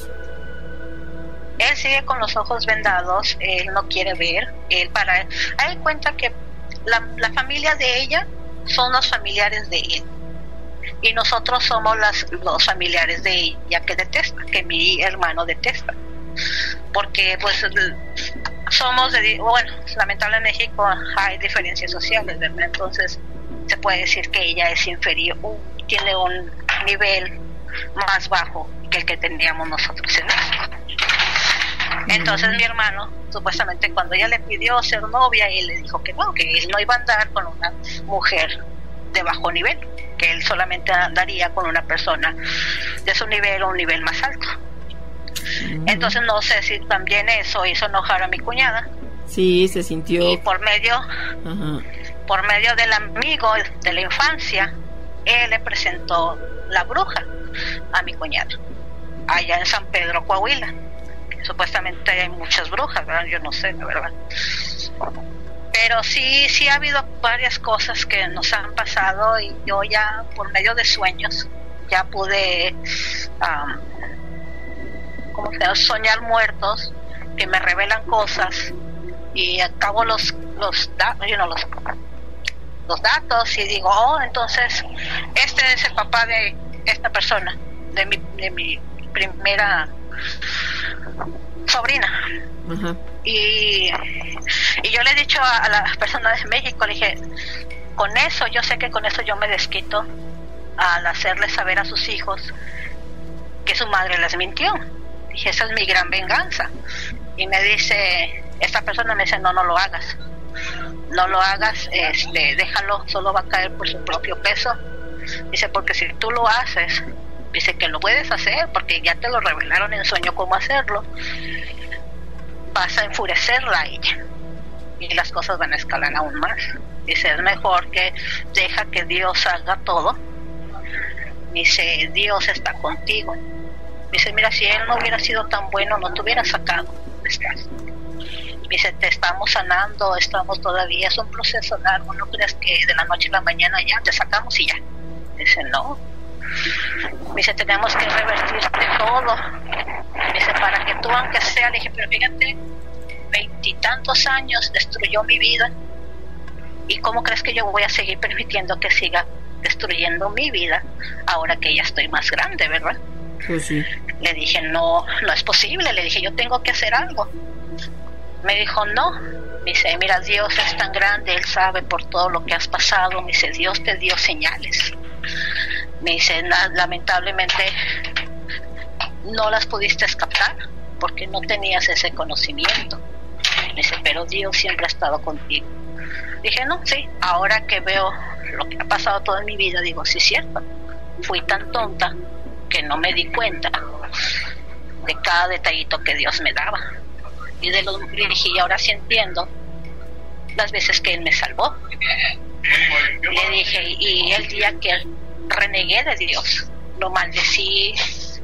Él sigue con los ojos vendados, él no quiere ver, él para él, él cuenta que la, la familia de ella son los familiares de él y nosotros somos las, los familiares de ella que detesta, que mi hermano detesta, porque pues somos de, bueno, lamentablemente en México hay diferencias sociales, ¿verdad? Entonces se puede decir que ella es inferior, tiene un nivel más bajo que el que teníamos nosotros en México. Entonces mi hermano, supuestamente cuando ella le pidió ser novia, él le dijo que no, que él no iba a andar con una mujer de bajo nivel, que él solamente andaría con una persona de su nivel o un nivel más alto. Uh-huh. Entonces no sé si también eso hizo enojar a mi cuñada. Sí, se sintió. Y por medio, uh-huh. por medio del amigo de la infancia, él le presentó la bruja a mi cuñada, allá en San Pedro, Coahuila. Supuestamente hay muchas brujas, ¿verdad? Yo no sé, la verdad. Pero sí, sí ha habido varias cosas que nos han pasado y yo ya, por medio de sueños, ya pude, um, ¿cómo se llama? Soñar muertos que me revelan cosas y acabo los, los, you know, los, los datos y digo, oh, entonces este es el papá de esta persona, de mi, de mi primera sobrina. Uh-huh. y, y yo le he dicho a, a las personas de México, le dije, con eso, yo sé que con eso yo me desquito al hacerle saber a sus hijos que su madre les mintió. Dije, esa es mi gran venganza. Y me dice, esta persona me dice, no, no lo hagas. No lo hagas, este, déjalo, solo va a caer por su propio peso. Dice, porque si tú lo haces, dice que lo puedes hacer, porque ya te lo revelaron en sueño cómo hacerlo, vas a enfurecerla a ella. Y las cosas van a escalar aún más. Dice, es mejor que deja que Dios haga todo. Dice, Dios está contigo. Dice, mira, si Él no hubiera sido tan bueno, no te hubiera sacado. Dice, te estamos sanando, estamos todavía, es un proceso largo, no creas que de la noche a la mañana ya te sacamos y ya. Dice, no. Dice, tenemos que revertirte todo. Dice, para que tú, aunque sea, le dije, pero fíjate, veintitantos años destruyó mi vida. ¿Y cómo crees que yo voy a seguir permitiendo que siga destruyendo mi vida ahora que ya estoy más grande, verdad? Pues sí. Le dije, no, no es posible. Le dije, yo tengo que hacer algo. Me dijo, no. Me dice, mira, Dios es tan grande, Él sabe por todo lo que has pasado. Me dice, Dios te dio señales. Me dice, lamentablemente no las pudiste captar porque no tenías ese conocimiento. Me dice, pero Dios siempre ha estado contigo. Dije, no, sí, ahora que veo lo que ha pasado toda mi vida, digo, sí es cierto, fui tan tonta que no me di cuenta de cada detallito que Dios me daba. Y de los dije, y ahora sí entiendo las veces que Él me salvó. Le dije, y el día que renegué de Dios, lo maldecí,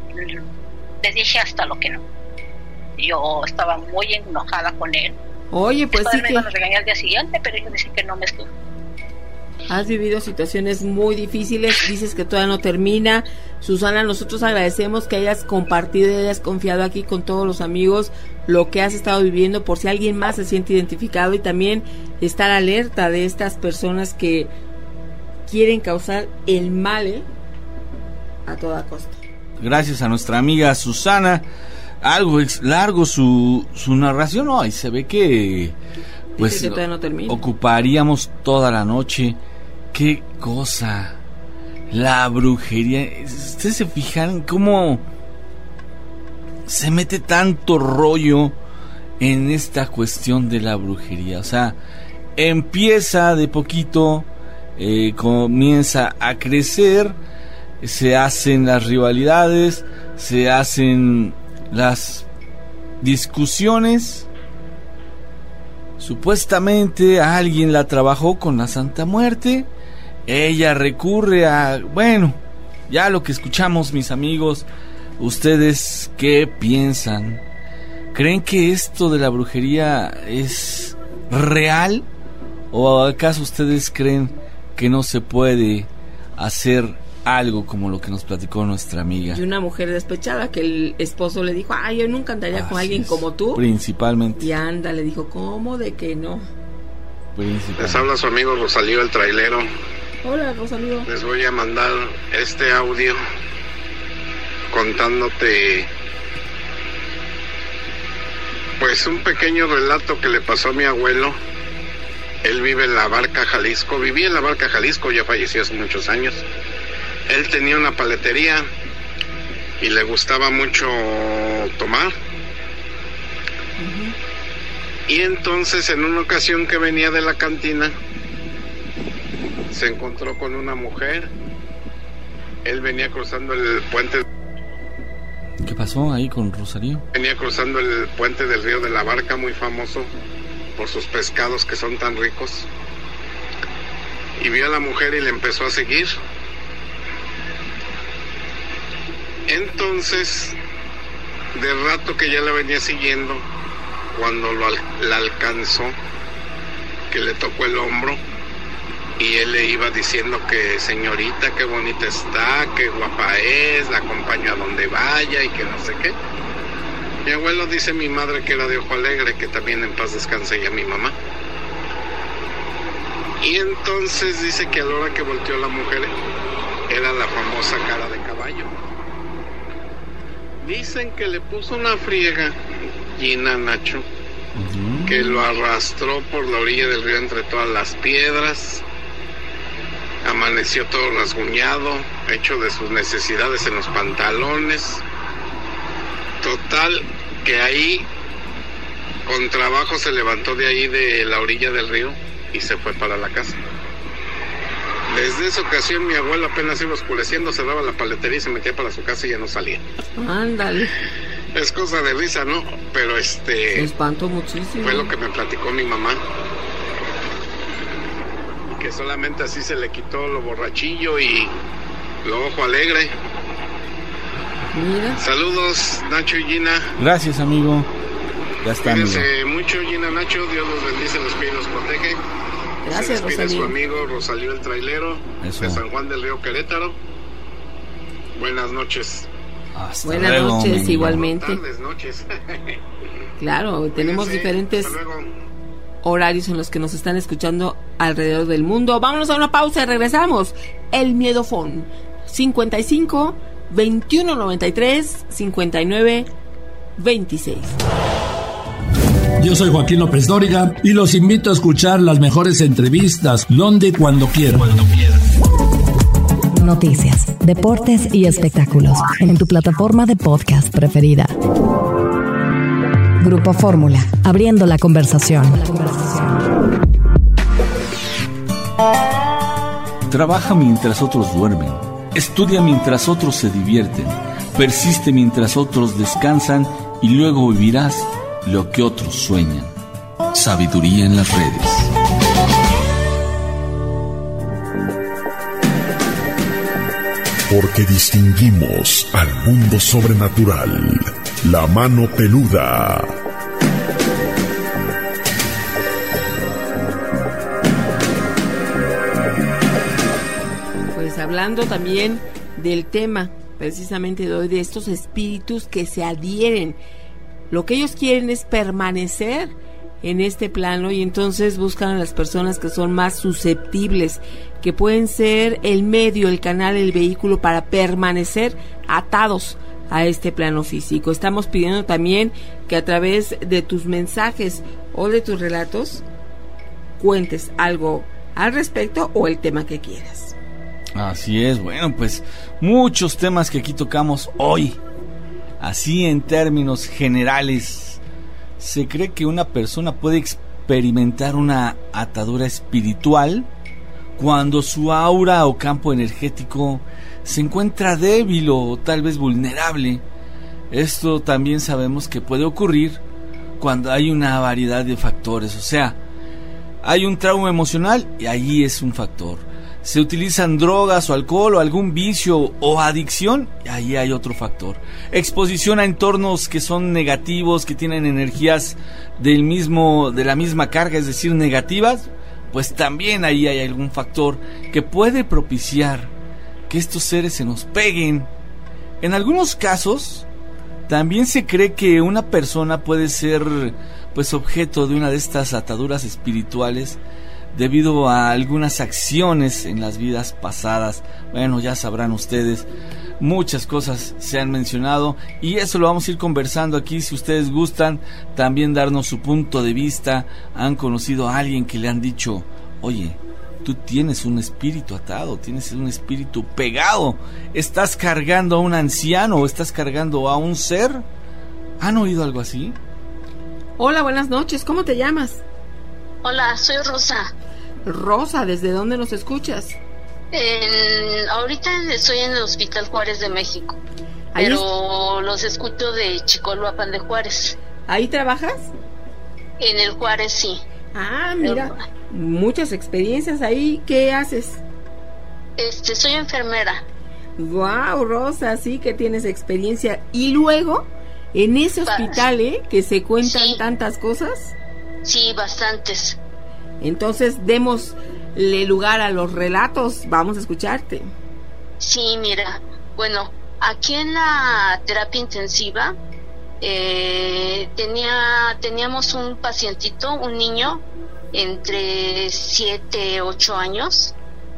le dije hasta lo que no. Yo estaba muy enojada con Él. Oye, pues sí me que... iban a regañar al día siguiente, pero ellos dicen que no me estuvo. Has vivido situaciones muy difíciles, dices que todavía no termina. Susana, nosotros agradecemos que hayas compartido y hayas confiado aquí con todos los amigos lo que has estado viviendo, por si alguien más se siente identificado, y también estar alerta de estas personas que quieren causar el mal, ¿eh? A toda costa. Gracias a nuestra amiga Susana. Algo es largo su, su narración, ¿no? Y se ve que pues que no ocuparíamos toda la noche. Qué cosa, la brujería. Ustedes se fijan cómo se mete tanto rollo en esta cuestión de la brujería. O sea, empieza de poquito, eh, comienza a crecer, se hacen las rivalidades, se hacen las discusiones. Supuestamente alguien la trabajó con la Santa Muerte. Ella recurre a... Bueno, ya lo que escuchamos, mis amigos. ¿Ustedes qué piensan? ¿Creen que esto de la brujería es real? ¿O acaso ustedes creen que no se puede hacer algo como lo que nos platicó nuestra amiga? Y una mujer despechada que el esposo le dijo, ay, yo nunca andaría Así con alguien es. como tú. Principalmente. Y anda, le dijo, ¿cómo de que no? Les habla su amigo Rosalío el trailero. Hola, Rosalío. Les voy a mandar este audio contándote pues un pequeño relato que le pasó a mi abuelo. Él vive en La Barca, Jalisco. Vivía en La Barca, Jalisco, ya falleció hace muchos años. Él tenía una paletería y le gustaba mucho tomar. Uh-huh. Y entonces en una ocasión que venía de la cantina, se encontró con una mujer. Él venía cruzando el puente. ¿Qué pasó ahí con Rosario? Venía cruzando el puente del río de La Barca, muy famoso por sus pescados que son tan ricos. Y vio a la mujer y le empezó a seguir. Entonces, de rato que ya la venía siguiendo, cuando lo al, la alcanzó, que le tocó el hombro, y él le iba diciendo que señorita, qué bonita está, qué guapa es, la acompaño a donde vaya y que no sé qué. Mi abuelo dice mi madre que era de ojo alegre, que también en paz descanse ya mi mamá. Y entonces dice que a la hora que volteó la mujer, era la famosa cara de caballo. Dicen que le puso una friega, Gina Nacho, uh-huh. que lo arrastró por la orilla del río entre todas las piedras. Amaneció todo rasguñado, hecho de sus necesidades en los pantalones. Total, que ahí con trabajo se levantó de ahí de la orilla del río y se fue para la casa. Desde esa ocasión mi abuela apenas iba oscureciendo, cerraba la paletería y se metía para su casa y ya no salía. Ándale. Es cosa de risa, ¿no? Pero este... Me espantó muchísimo. Fue lo que me platicó mi mamá. Que solamente así se le quitó lo borrachillo y lo ojo alegre. Mira. Saludos, Nacho y Gina. Gracias, amigo. Ya está, amigo. Cuídense mucho, Gina, Nacho. Dios los bendice, los cuida y los protege. Gracias, se despide Rosalío. su amigo Rosalío el trailero. Eso. De San Juan del Río, Querétaro. Buenas noches. Hasta Buenas luego, noches, amigo. igualmente. Tardes, noches. Claro, tenemos Cuídense. diferentes Hasta luego. horarios en los que nos están escuchando alrededor del mundo. Vámonos a una pausa y regresamos. El Miedofón cincuenta y cinco, veintiuno noventa y tres, cincuenta y nueve, veintiséis. Yo soy Joaquín López Dóriga y los invito a escuchar las mejores entrevistas donde y cuando quieran. Noticias, deportes y espectáculos en tu plataforma de podcast preferida. Grupo Fórmula, abriendo la conversación. Trabaja mientras otros duermen. Estudia mientras otros se divierten. Persiste mientras otros descansan y luego vivirás lo que otros sueñan. Sabiduría en las redes. Porque distinguimos al mundo sobrenatural. La mano peluda. Pues hablando también del tema precisamente de hoy, de estos espíritus que se adhieren. Lo que ellos quieren es permanecer en este plano y entonces buscan a las personas que son más susceptibles, que pueden ser el medio, el canal, el vehículo para permanecer atados a este plano físico. Estamos pidiendo también que a través de tus mensajes o de tus relatos cuentes algo al respecto o el tema que quieras. Así es, bueno, pues muchos temas que aquí tocamos hoy. Así en términos generales, se cree que una persona puede experimentar una atadura espiritual cuando su aura o campo energético se encuentra débil o tal vez vulnerable. Esto también sabemos que puede ocurrir cuando hay una variedad de factores, o sea, hay un trauma emocional y allí es un factor. Se utilizan drogas o alcohol o algún vicio o adicción, y ahí hay otro factor. Exposición a entornos que son negativos, que tienen energías del mismo, de la misma carga, es decir, negativas, pues también ahí hay algún factor que puede propiciar que estos seres se nos peguen. En algunos casos, también se cree que una persona puede ser pues objeto de una de estas ataduras espirituales debido a algunas acciones en las vidas pasadas. Bueno, ya sabrán ustedes, muchas cosas se han mencionado y eso lo vamos a ir conversando aquí. Si ustedes gustan también darnos su punto de vista, han conocido a alguien que le han dicho, oye, tú tienes un espíritu atado, tienes un espíritu pegado, estás cargando a un anciano o estás cargando a un ser. ¿Han oído algo así? Hola, buenas noches, ¿cómo te llamas? Hola, soy Rosa. Rosa, ¿desde dónde nos escuchas? En, ahorita estoy en el Hospital Juárez de México, ¿Ahí pero es? Los escucho de Chicoloapan de Juárez. ¿Ahí trabajas? En el Juárez, sí. Ah, mira, muchas experiencias ahí. ¿Qué haces? Este, soy enfermera. Wow, Rosa, sí que tienes experiencia. Y luego, en ese hospital, ¿eh? Que se cuentan sí. tantas cosas. Sí, bastantes. Entonces, démosle lugar a los relatos. Vamos a escucharte. Sí, mira, bueno, aquí en la terapia intensiva eh, tenía teníamos un pacientito, un niño entre siete, ocho años,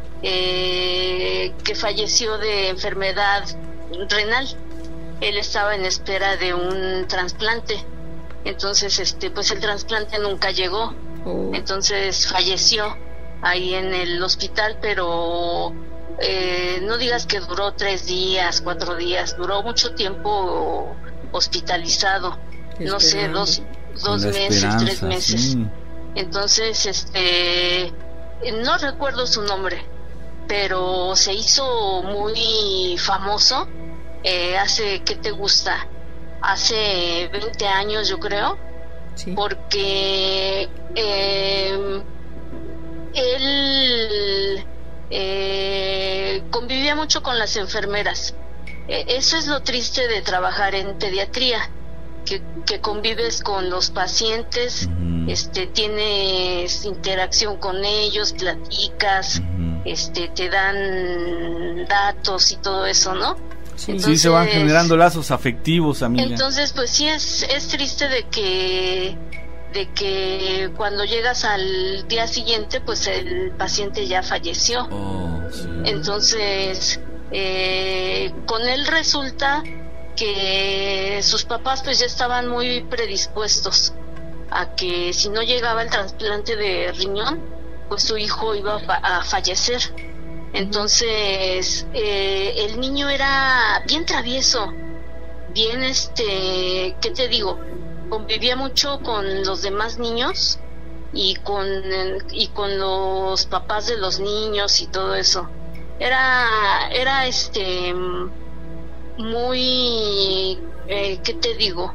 eh, que falleció de enfermedad renal. Él estaba en espera de un trasplante. Entonces, este, pues el trasplante nunca llegó. Oh. Entonces falleció ahí en el hospital, pero eh, no digas que duró tres días, cuatro días, duró mucho tiempo hospitalizado, no sé, dos, dos meses, tres meses. Sí. Entonces, este, no recuerdo su nombre, pero se hizo muy famoso eh, hace, ¿qué te gusta? Hace veinte años, yo creo, sí. Porque eh, él eh, convivía mucho con las enfermeras. Eh, eso es lo triste de trabajar en pediatría, que, que convives con los pacientes, uh-huh. este, tienes interacción con ellos, platicas, uh-huh. este, te dan datos y todo eso, ¿no? Sí, entonces, sí, se van generando lazos afectivos, amiga. Entonces, pues sí, es, es triste de que de que cuando llegas al día siguiente, pues el paciente ya falleció. Oh, sí. Entonces, eh, con él resulta que sus papás pues ya estaban muy predispuestos a que si no llegaba el trasplante de riñón, pues su hijo iba a, fa- a fallecer. Entonces, eh, el niño era bien travieso, bien, este, ¿qué te digo? Convivía mucho con los demás niños y con, y con los papás de los niños y todo eso. Era, era este, muy, eh, ¿qué te digo?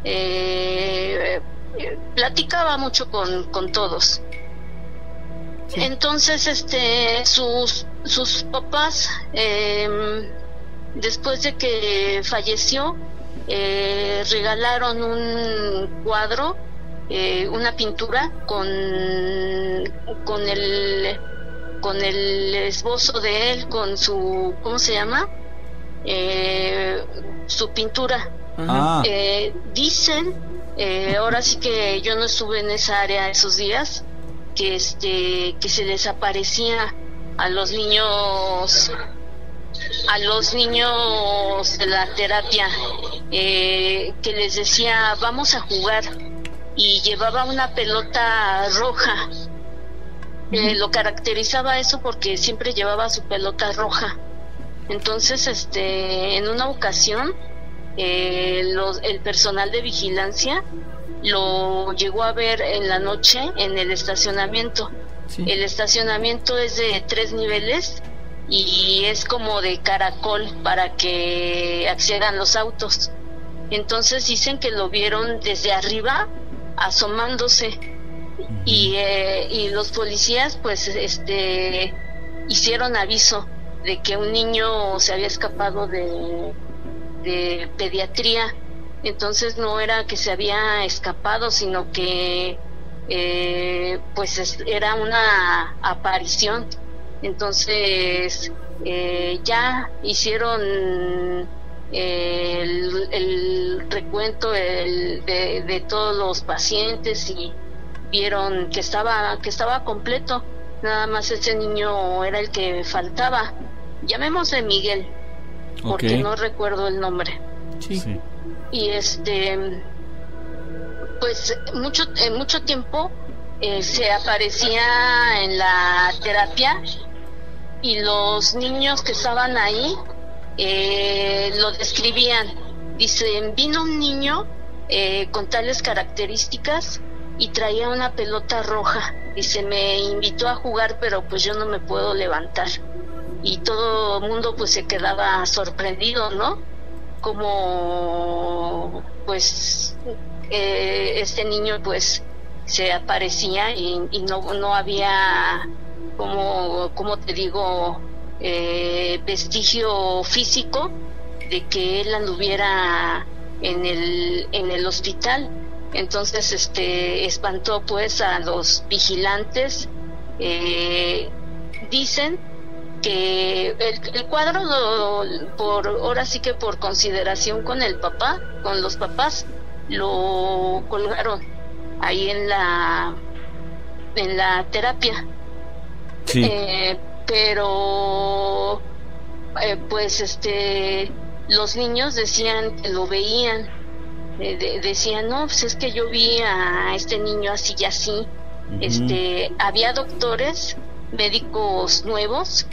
Eh, eh, platicaba mucho con, con todos. Sí. Entonces, este, sus sus papás, eh, después de que falleció, eh, regalaron un cuadro, eh, una pintura con con el con el esbozo de él, con su, ¿cómo se llama? Eh, su pintura. Ah. Eh, dicen, eh, ahora sí que yo no estuve en esa área esos días, que este que se les aparecía a los niños a los niños de la terapia, eh, que les decía vamos a jugar, y llevaba una pelota roja. Eh, lo caracterizaba eso porque siempre llevaba su pelota roja. Entonces, este, en una ocasión, eh, los, el personal de vigilancia lo llegó a ver en la noche en el estacionamiento. Sí. El estacionamiento es de tres niveles y es como de caracol para que accedan los autos. Entonces dicen que lo vieron desde arriba asomándose. Uh-huh. y eh, y los policías pues este hicieron aviso de que un niño se había escapado de de pediatría. Entonces no era que se había escapado, sino que eh, pues es, era una aparición. Entonces eh, ya hicieron eh, el, el recuento el, de, de todos los pacientes y vieron que estaba que estaba completo. Nada más ese niño era el que faltaba. Llamémosle Miguel, porque okay. no recuerdo el nombre. Sí. sí. Y este, pues mucho en mucho tiempo eh, se aparecía en la terapia y los niños que estaban ahí eh, lo describían. Dicen, vino un niño eh, con tales características y traía una pelota roja. Dice, me invitó a jugar, pero pues yo no me puedo levantar. Y todo el mundo pues se quedaba sorprendido, ¿no? Como pues eh, este niño pues se aparecía y, y no no había como como te digo eh, vestigio físico de que él anduviera en el en el hospital. Entonces este espantó pues a los vigilantes. Eh, dicen que el, el cuadro lo, por ahora sí que por consideración con el papá, con los papás, lo colgaron ahí en la en la terapia. Sí. Eh, pero eh, pues este los niños decían que lo veían, eh, de, decían no, pues es que yo vi a este niño así y así. Uh-huh. Este había doctores, médicos nuevos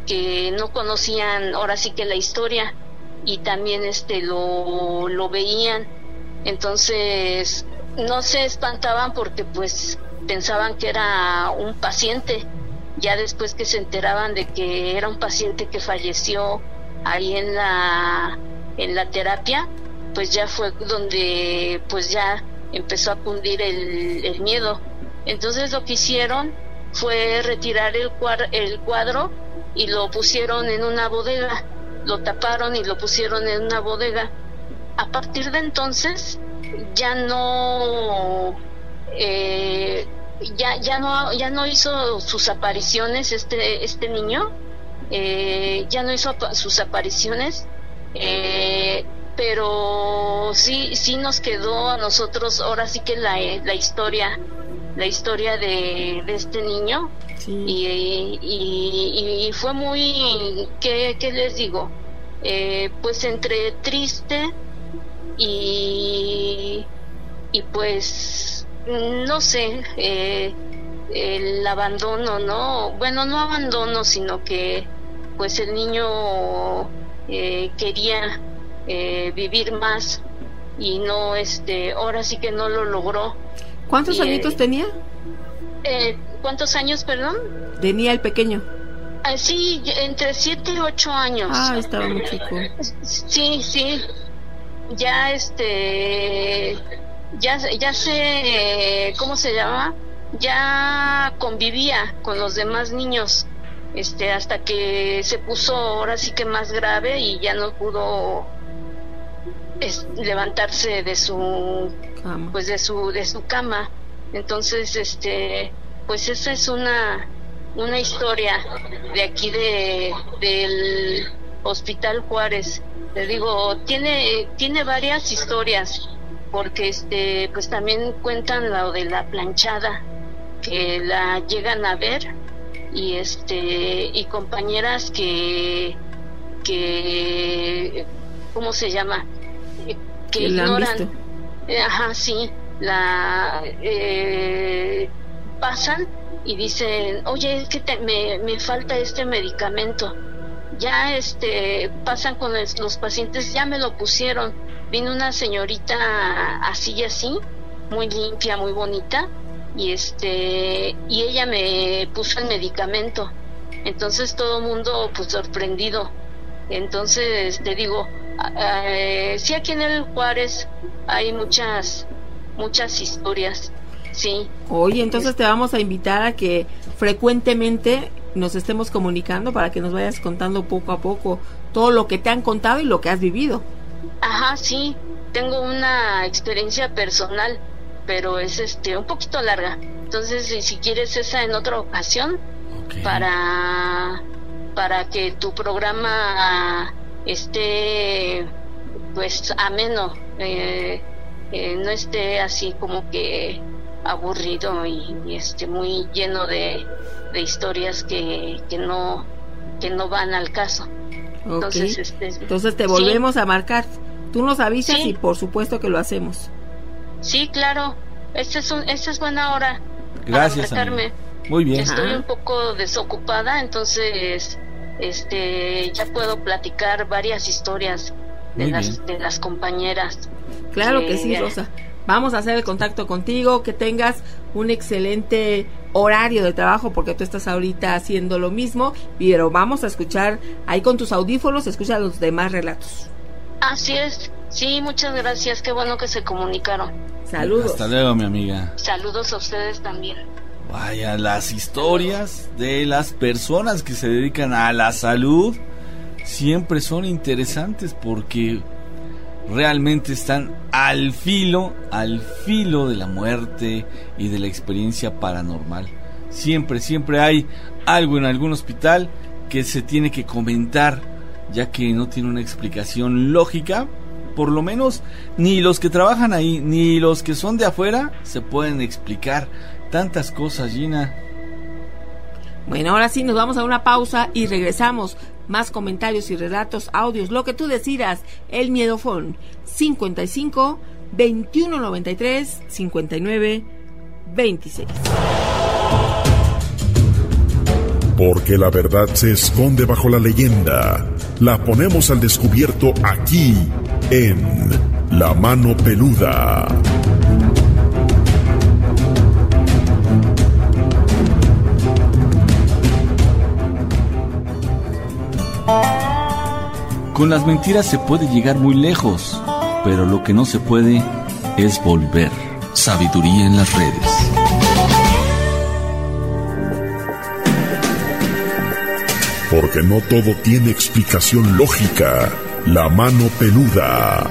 que no conocían ahora sí que la historia y también este lo, lo veían. Entonces no se espantaban porque pues pensaban que era un paciente. Ya después que se enteraban de que era un paciente que falleció ahí en la en la terapia, pues ya fue donde pues ya empezó a cundir el, el miedo. Entonces lo que hicieron fue retirar el cuadro, el cuadro y lo pusieron en una bodega, lo taparon y lo pusieron en una bodega. A partir de entonces ya no eh, ya ya no ya no hizo sus apariciones este este niño, eh, ya no hizo sus apariciones, eh, pero sí sí nos quedó a nosotros ahora sí que la la historia la historia de, de este niño. Sí. y, y, y fue muy ¿qué, qué les digo? Eh, pues entre triste y y pues no sé, eh, el abandono, ¿no? Bueno, no abandono, sino que pues el niño eh, quería eh, vivir más y no, este, ahora sí que no lo logró. ¿Cuántos y, añitos eh, tenía? Eh, ¿Cuántos años, perdón? Tenía el pequeño. Ah, sí, entre siete y ocho años. Ah, estaba muy chico. Sí, sí. Ya, este, ya, ya se, ¿cómo se llama? Ya convivía con los demás niños, este, hasta que se puso ahora sí que más grave y ya no pudo es, levantarse de su, cama. pues de su, de su cama. Entonces, este, pues esa es una, una historia de aquí de, del Hospital Juárez. Te digo, tiene, tiene varias historias, porque este, pues también cuentan lo de la planchada, que la llegan a ver, y este, y compañeras que, que, ¿cómo se llama? Que ignoran. Ajá, sí, la, eh, pasan y dicen, oye, es que te, me, me falta este medicamento. Ya este pasan con el, los pacientes, ya me lo pusieron. Vino una señorita así y así, muy limpia, muy bonita, y este y ella me puso el medicamento. Entonces todo el mundo pues sorprendido. Entonces te digo, eh, sí, aquí en el Juárez hay muchas muchas historias, sí. Oye, entonces te vamos a invitar a que frecuentemente nos estemos comunicando para que nos vayas contando poco a poco todo lo que te han contado y lo que has vivido. Ajá, sí, tengo una experiencia personal, pero es este un poquito larga. Entonces, si, si quieres esa en otra ocasión, okay, para para que tu programa esté pues ameno, eh, eh, no esté así como que aburrido y, y este muy lleno de, de historias que, que no que no van al caso. Okay. Entonces, este, Entonces te volvemos sí. a marcar. Tú nos avisas sí. y por supuesto que lo hacemos. Sí, claro. Esta es un, esta es buena hora. Gracias, para marcarme. Muy bien. Estoy ah. un poco desocupada, entonces este ya puedo platicar varias historias de Muy las bien. de las compañeras. Claro que, que sí, Rosa. Vamos a hacer el contacto contigo, que tengas un excelente horario de trabajo, porque tú estás ahorita haciendo lo mismo, pero vamos a escuchar ahí con tus audífonos, escucha los demás relatos. Así es, sí, muchas gracias, qué bueno que se comunicaron. Saludos. Hasta luego, mi amiga. Saludos a ustedes también. Vaya, las historias de las personas que se dedican a la salud siempre son interesantes porque realmente están al filo, al filo de la muerte y de la experiencia paranormal. Siempre, siempre hay algo en algún hospital que se tiene que comentar, ya que no tiene una explicación lógica. Por lo menos ni los que trabajan ahí, ni los que son de afuera se pueden explicar tantas cosas, Gina. Bueno, ahora sí nos vamos a una pausa y regresamos. Más comentarios y relatos, audios, lo que tú decidas. El Miedofón cincuenta y cinco, veintiuno noventa y tres, cincuenta y nueve, veintiséis. Porque la verdad se esconde bajo la leyenda. La ponemos al descubierto aquí, en La Mano Peluda. Con las mentiras se puede llegar muy lejos, pero lo que no se puede es volver. Sabiduría en las redes. Porque no todo tiene explicación lógica. La Mano Peluda.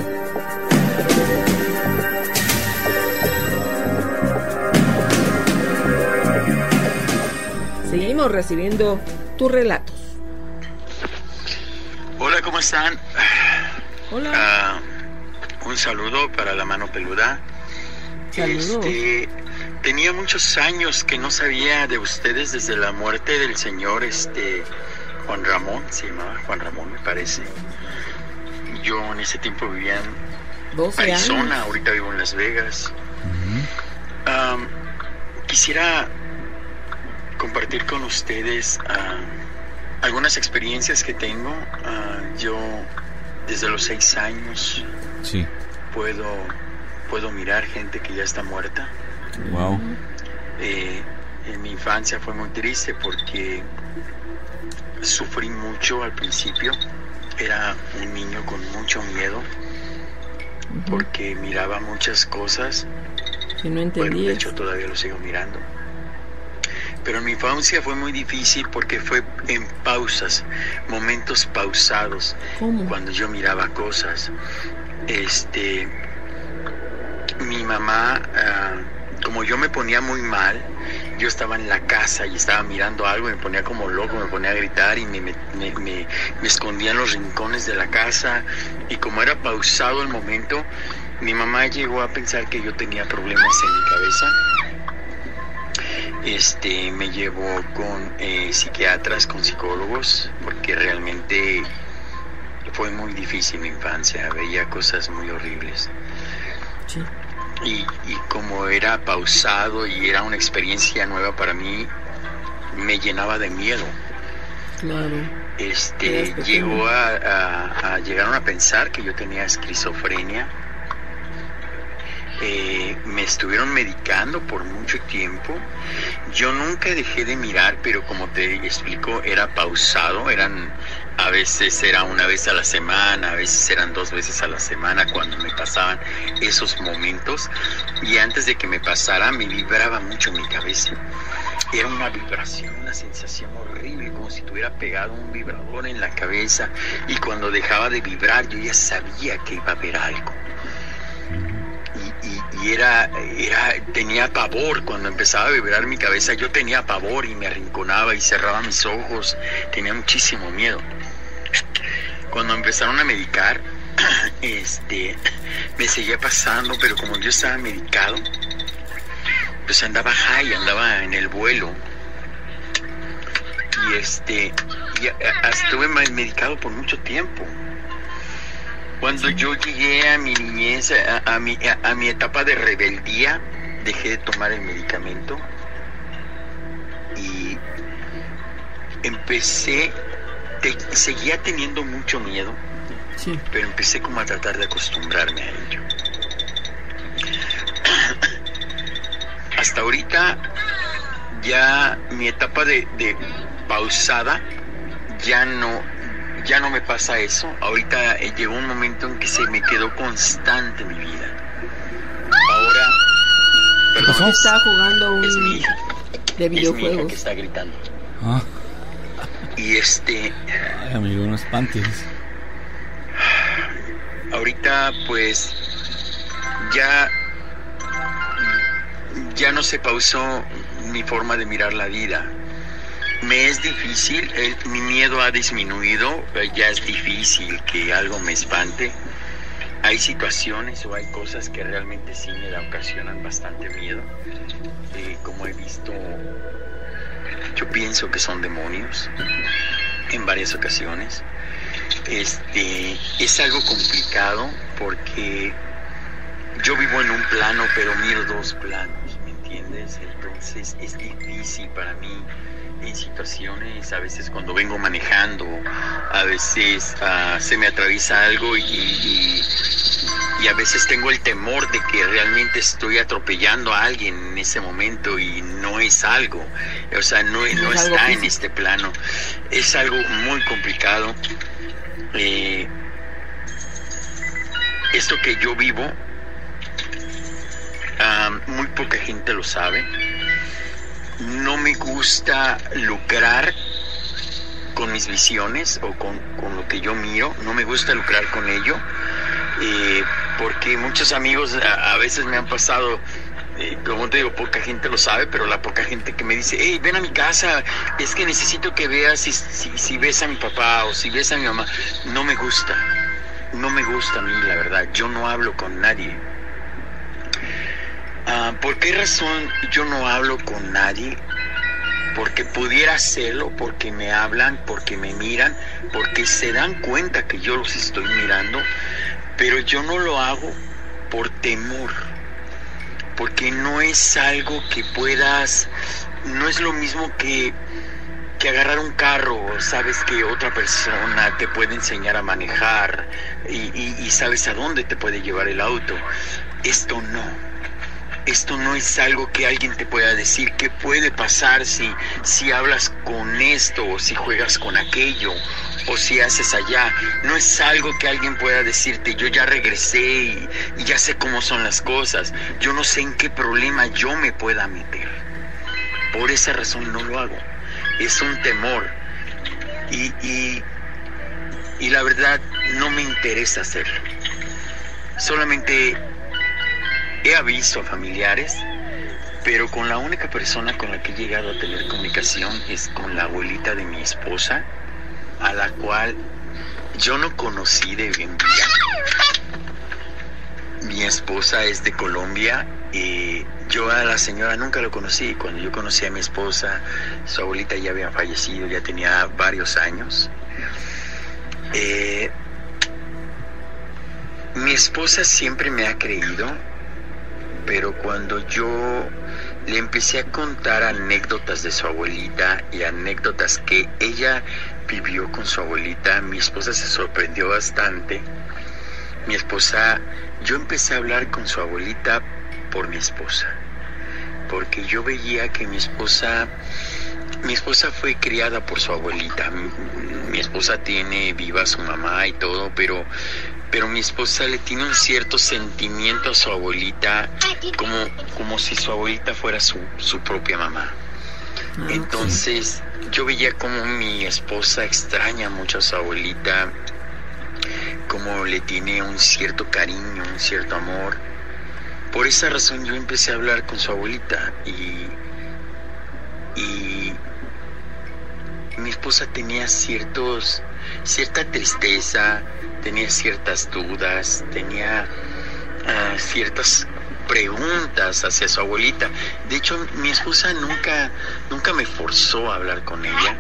Seguimos recibiendo tus relatos. Hola, ¿cómo están? Hola. Uh, un saludo para La Mano Peluda. Saludos. Este, tenía muchos años que no sabía de ustedes desde la muerte del señor este Juan Ramón, se llamaba Juan Ramón, me parece. Yo en ese tiempo vivía en Arizona, años. Ahorita vivo en Las Vegas. Uh-huh. Um, quisiera compartir con ustedes uh, algunas experiencias que tengo. Uh, yo desde los seis años sí. puedo puedo mirar gente que ya está muerta. Wow. Eh, en mi infancia fue muy triste porque sufrí mucho al principio. Era un niño con mucho miedo uh-huh. porque miraba muchas cosas que no entendía. Bueno, de hecho todavía lo sigo mirando. Pero en mi infancia fue muy difícil porque fue en pausas, momentos pausados. ¿Cómo? Cuando yo miraba cosas. Este, mi mamá, uh, como yo me ponía muy mal, yo estaba en la casa y estaba mirando algo y me ponía como loco, me ponía a gritar y me, me, me, me, me escondía en los rincones de la casa. Y como era pausado el momento, mi mamá llegó a pensar que yo tenía problemas en mi cabeza. Este, me llevó con eh, psiquiatras, con psicólogos, porque realmente fue muy difícil mi infancia, veía cosas muy horribles. Sí. Y, y como era pausado y era una experiencia nueva para mí, me llenaba de miedo. Claro. Este, llegó a, a, a llegaron a pensar que yo tenía esquizofrenia. Eh, me estuvieron medicando por mucho tiempo. Yo nunca dejé de mirar, pero como te explico, era pausado. Eran, a veces era una vez a la semana, a veces eran dos veces a la semana cuando me pasaban esos momentos. Y antes de que me pasara, me vibraba mucho en mi cabeza. Era una vibración, una sensación horrible, como si tuviera pegado un vibrador en la cabeza. Y cuando dejaba de vibrar, yo ya sabía que iba a haber algo. Y era, era, tenía pavor cuando empezaba a vibrar mi cabeza. Yo tenía pavor y me arrinconaba y cerraba mis ojos. Tenía muchísimo miedo. Cuando empezaron a medicar, este, me seguía pasando, pero como yo estaba medicado, pues andaba high, andaba en el vuelo. Y este, y estuve medicado por mucho tiempo. Cuando yo llegué a mi niñez, a, a, mi, a, a mi etapa de rebeldía, dejé de tomar el medicamento y empecé, te, seguía teniendo mucho miedo, sí. pero empecé como a tratar de acostumbrarme a ello. Hasta ahorita ya mi etapa de, de pausada ya no... Ya no me pasa eso. Ahorita eh, llegó un momento en que se me quedó constante mi vida. Ahora, perdón, es, estaba jugando un es mi hija, de videojuegos. Es mi hija que está gritando. Ah. Y este, ay, amigo, no espantes. Ahorita, pues, ya, ya no se pausó mi forma de mirar la vida. Me es difícil, el, mi miedo ha disminuido, ya es difícil que algo me espante. Hay situaciones o hay cosas que realmente sí me ocasionan bastante miedo. Eh, como he visto, yo pienso que son demonios en varias ocasiones. Este, es algo complicado porque yo vivo en un plano, pero miro dos planos, ¿me entiendes? Entonces es difícil para mí en situaciones, a veces cuando vengo manejando, a veces uh, se me atraviesa algo y, y, y a veces tengo el temor de que realmente estoy atropellando a alguien en ese momento y no es algo, o sea, no, no está en este plano. Es algo muy complicado. Eh, esto que yo vivo, uh, muy poca gente lo sabe. No me gusta lucrar con mis visiones o con, con lo que yo miro, no me gusta lucrar con ello, eh, porque muchos amigos a, a veces me han pasado, eh, como te digo, poca gente lo sabe, pero la poca gente que me dice, hey, ven a mi casa, es que necesito que veas si, si, si ves a mi papá o si ves a mi mamá. No me gusta, no me gusta a mí, la verdad, yo no hablo con nadie. Uh, ¿Por qué razón yo no hablo con nadie? Porque pudiera hacerlo, porque me hablan, porque me miran, porque se dan cuenta que yo los estoy mirando, pero yo no lo hago por temor, porque no es algo que puedas, no es lo mismo que, que agarrar un carro, sabes que otra persona te puede enseñar a manejar y, y, y sabes a dónde te puede llevar el auto. Esto no. Esto no es algo que alguien te pueda decir qué puede pasar si, si hablas con esto o si juegas con aquello o si haces allá. No es algo que alguien pueda decirte, yo ya regresé y, y ya sé cómo son las cosas. Yo no sé en qué problema yo me pueda meter. Por esa razón no lo hago. Es un temor. Y, y, y la verdad no me interesa hacerlo. Solamente he visto a familiares, pero con la única persona con la que he llegado a tener comunicación es con la abuelita de mi esposa, a la cual yo no conocí de bien vida. Mi esposa es de Colombia y yo a la señora nunca lo conocí. Cuando yo conocí a mi esposa, su abuelita ya había fallecido, ya tenía varios años. Eh, mi esposa siempre me ha creído, pero cuando yo le empecé a contar anécdotas de su abuelita y anécdotas que ella vivió con su abuelita, mi esposa se sorprendió bastante. Mi esposa, yo empecé a hablar con su abuelita por mi esposa, porque yo veía que mi esposa, mi esposa fue criada por su abuelita. Mi, mi esposa tiene viva a su mamá y todo, pero pero mi esposa le tiene un cierto sentimiento a su abuelita, como, como si su abuelita fuera su, su propia mamá. Entonces, yo veía como mi esposa extraña mucho a su abuelita, como le tiene un cierto cariño, un cierto amor. Por esa razón yo empecé a hablar con su abuelita y, y mi esposa tenía ciertos, cierta tristeza, tenía ciertas dudas, tenía uh, ciertas preguntas hacia su abuelita. De hecho, mi esposa nunca, nunca me forzó a hablar con ella.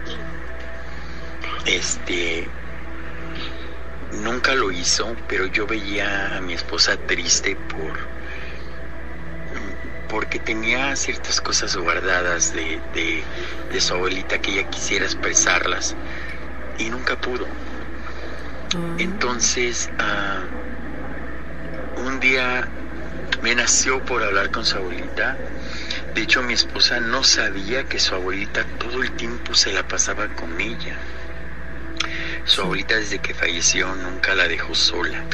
Este, nunca lo hizo, pero yo veía a mi esposa triste por, porque tenía ciertas cosas guardadas de, de, de su abuelita que ella quisiera expresarlas y nunca pudo. Entonces, uh, un día me nació por hablar con su abuelita. De hecho, mi esposa no sabía que su abuelita todo el tiempo se la pasaba con ella. Su abuelita, desde que falleció, nunca la dejó sola.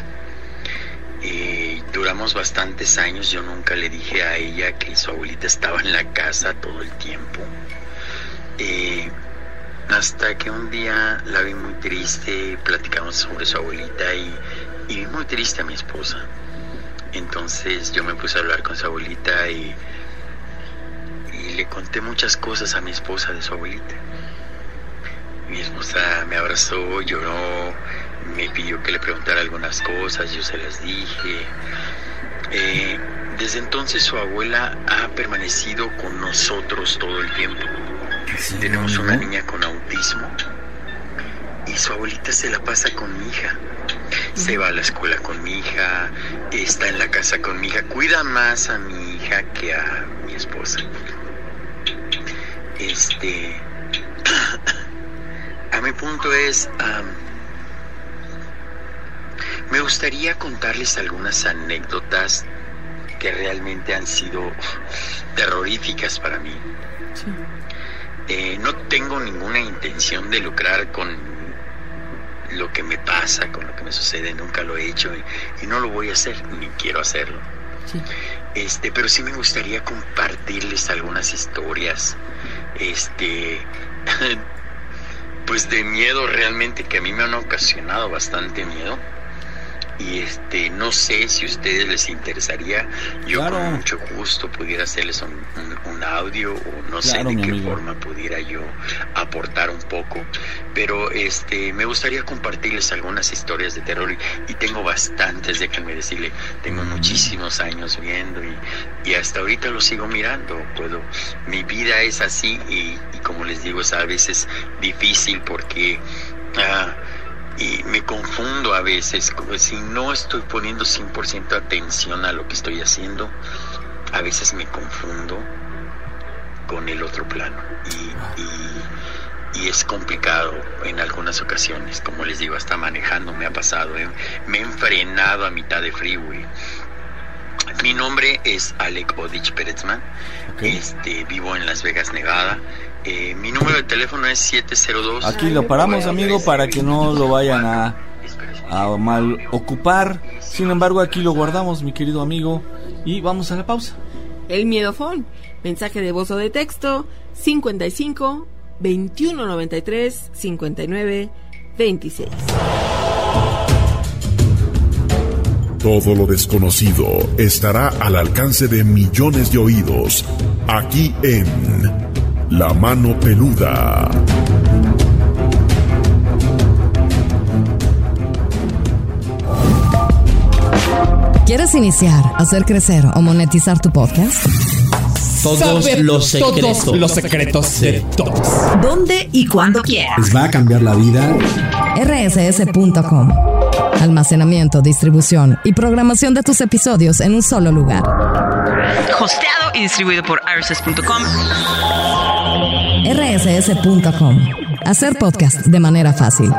Y duramos bastantes años. Yo nunca le dije a ella que su abuelita estaba en la casa todo el tiempo. Eh, Hasta que un día la vi muy triste, platicamos sobre su abuelita y, y vi muy triste a mi esposa. Entonces yo me puse a hablar con su abuelita y, y le conté muchas cosas a mi esposa de su abuelita. Mi esposa me abrazó, lloró, me pidió que le preguntara algunas cosas, yo se las dije. Eh, desde entonces su abuela ha permanecido con nosotros todo el tiempo. Sí, tenemos una niña con autismo y su abuelita se la pasa con mi hija. Se va a la escuela con mi hija, está en la casa con mi hija, cuida más a mi hija que a mi esposa. Este, a mi punto es, um, me gustaría contarles algunas anécdotas que realmente han sido terroríficas para mí. Sí. Eh, no tengo ninguna intención de lucrar con lo que me pasa, con lo que me sucede, nunca lo he hecho y, y no lo voy a hacer, ni quiero hacerlo. Sí. Este, pero sí me gustaría compartirles algunas historias, este, pues de miedo realmente, que a mí me han ocasionado bastante miedo. Y este, no sé si a ustedes les interesaría, yo claro. con mucho gusto pudiera hacerles un, un, un audio, o no claro, sé de qué amigo. forma pudiera yo aportar un poco, pero este, me gustaría compartirles algunas historias de terror, y, y tengo bastantes, déjenme decirle, tengo mm. muchísimos años viendo, y, y hasta ahorita lo sigo mirando, puedo, mi vida es así, y, y como les digo, es a veces difícil porque... Uh, y me confundo a veces, como si no estoy poniendo cien por ciento atención a lo que estoy haciendo, a veces me confundo con el otro plano y, y, y es complicado en algunas ocasiones, como les digo, hasta manejando me ha pasado, ¿eh? Me he frenado a mitad de freeway. Mi nombre es Alec Odich Perezman, okay. este, vivo en Las Vegas, Nevada. Eh, mi número de teléfono es siete cero dos. Aquí lo paramos, amigo, para que no lo vayan a, a mal ocupar. Sin embargo, aquí lo guardamos, mi querido amigo, y vamos a la pausa. El Miedofón, mensaje de voz o de texto cincuenta y cinco, veintiuno noventa y tres, cincuenta y nueve, veintiséis. Todo lo desconocido estará al alcance de millones de oídos, aquí en La Mano Peluda. ¿Quieres iniciar, hacer crecer o monetizar tu podcast? Todos Saber los secretos, todos los secretos de todos. ¿Dónde y cuándo quieras? Les va a cambiar la vida. R S S punto com. Almacenamiento, distribución y programación de tus episodios en un solo lugar. Hosteado y distribuido por R S S punto com. R S S punto com. Hacer podcast de manera fácil.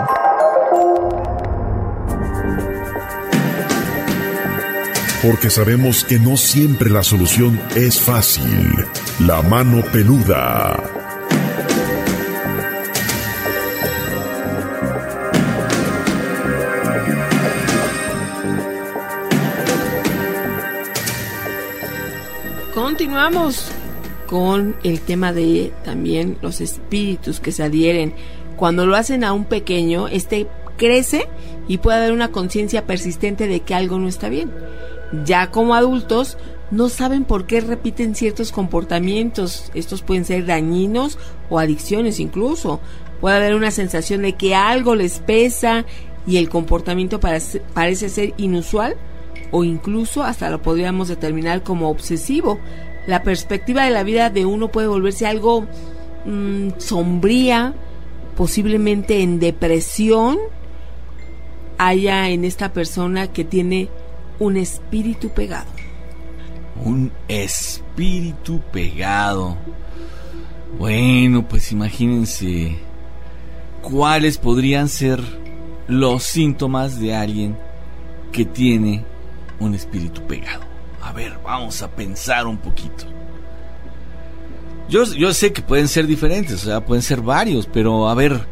Porque sabemos que no siempre la solución es fácil. La Mano Peluda. Continuamos con el tema de también los espíritus que se adhieren. Cuando lo hacen a un pequeño, este crece y puede haber una conciencia persistente de que algo no está bien. Ya como adultos no saben por qué repiten ciertos comportamientos. Estos pueden ser dañinos o adicciones incluso. Puede haber una sensación de que algo les pesa y el comportamiento parece, parece ser inusual, o incluso hasta lo podríamos determinar como obsesivo. La perspectiva de la vida de uno puede volverse algo mmm, sombría, posiblemente en depresión. Haya en esta persona que tiene un espíritu pegado. Un espíritu pegado. Bueno, pues imagínense cuáles podrían ser los síntomas de alguien que tiene un espíritu pegado. A ver, vamos a pensar un poquito. Yo, yo sé que pueden ser diferentes, o sea, pueden ser varios, pero a ver,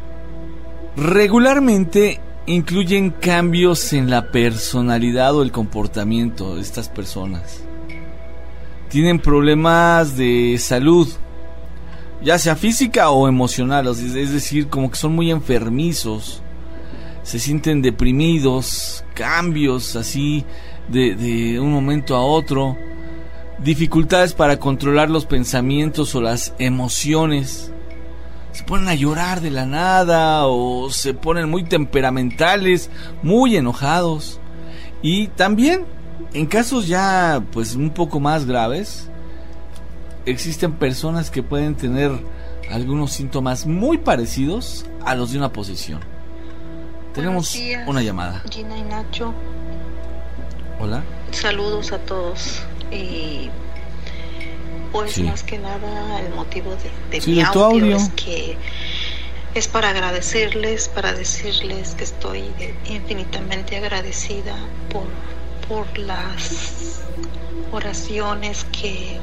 regularmente incluyen cambios en la personalidad o el comportamiento de estas personas. Tienen problemas de salud, ya sea física o emocional, es decir, como que son muy enfermizos, se sienten deprimidos, cambios así de, de un momento a otro, dificultades para controlar los pensamientos o las emociones. Se ponen a llorar de la nada o se ponen muy temperamentales, muy enojados. Y también, en casos ya pues un poco más graves, existen personas que pueden tener algunos síntomas muy parecidos a los de una posesión. Tenemos días, una llamada. Gina y Nacho. Hola. Saludos a todos. Y pues sí, más que nada el motivo de, de sí, mi de audio, audio es que es para agradecerles, para decirles que estoy infinitamente agradecida por, por las oraciones que,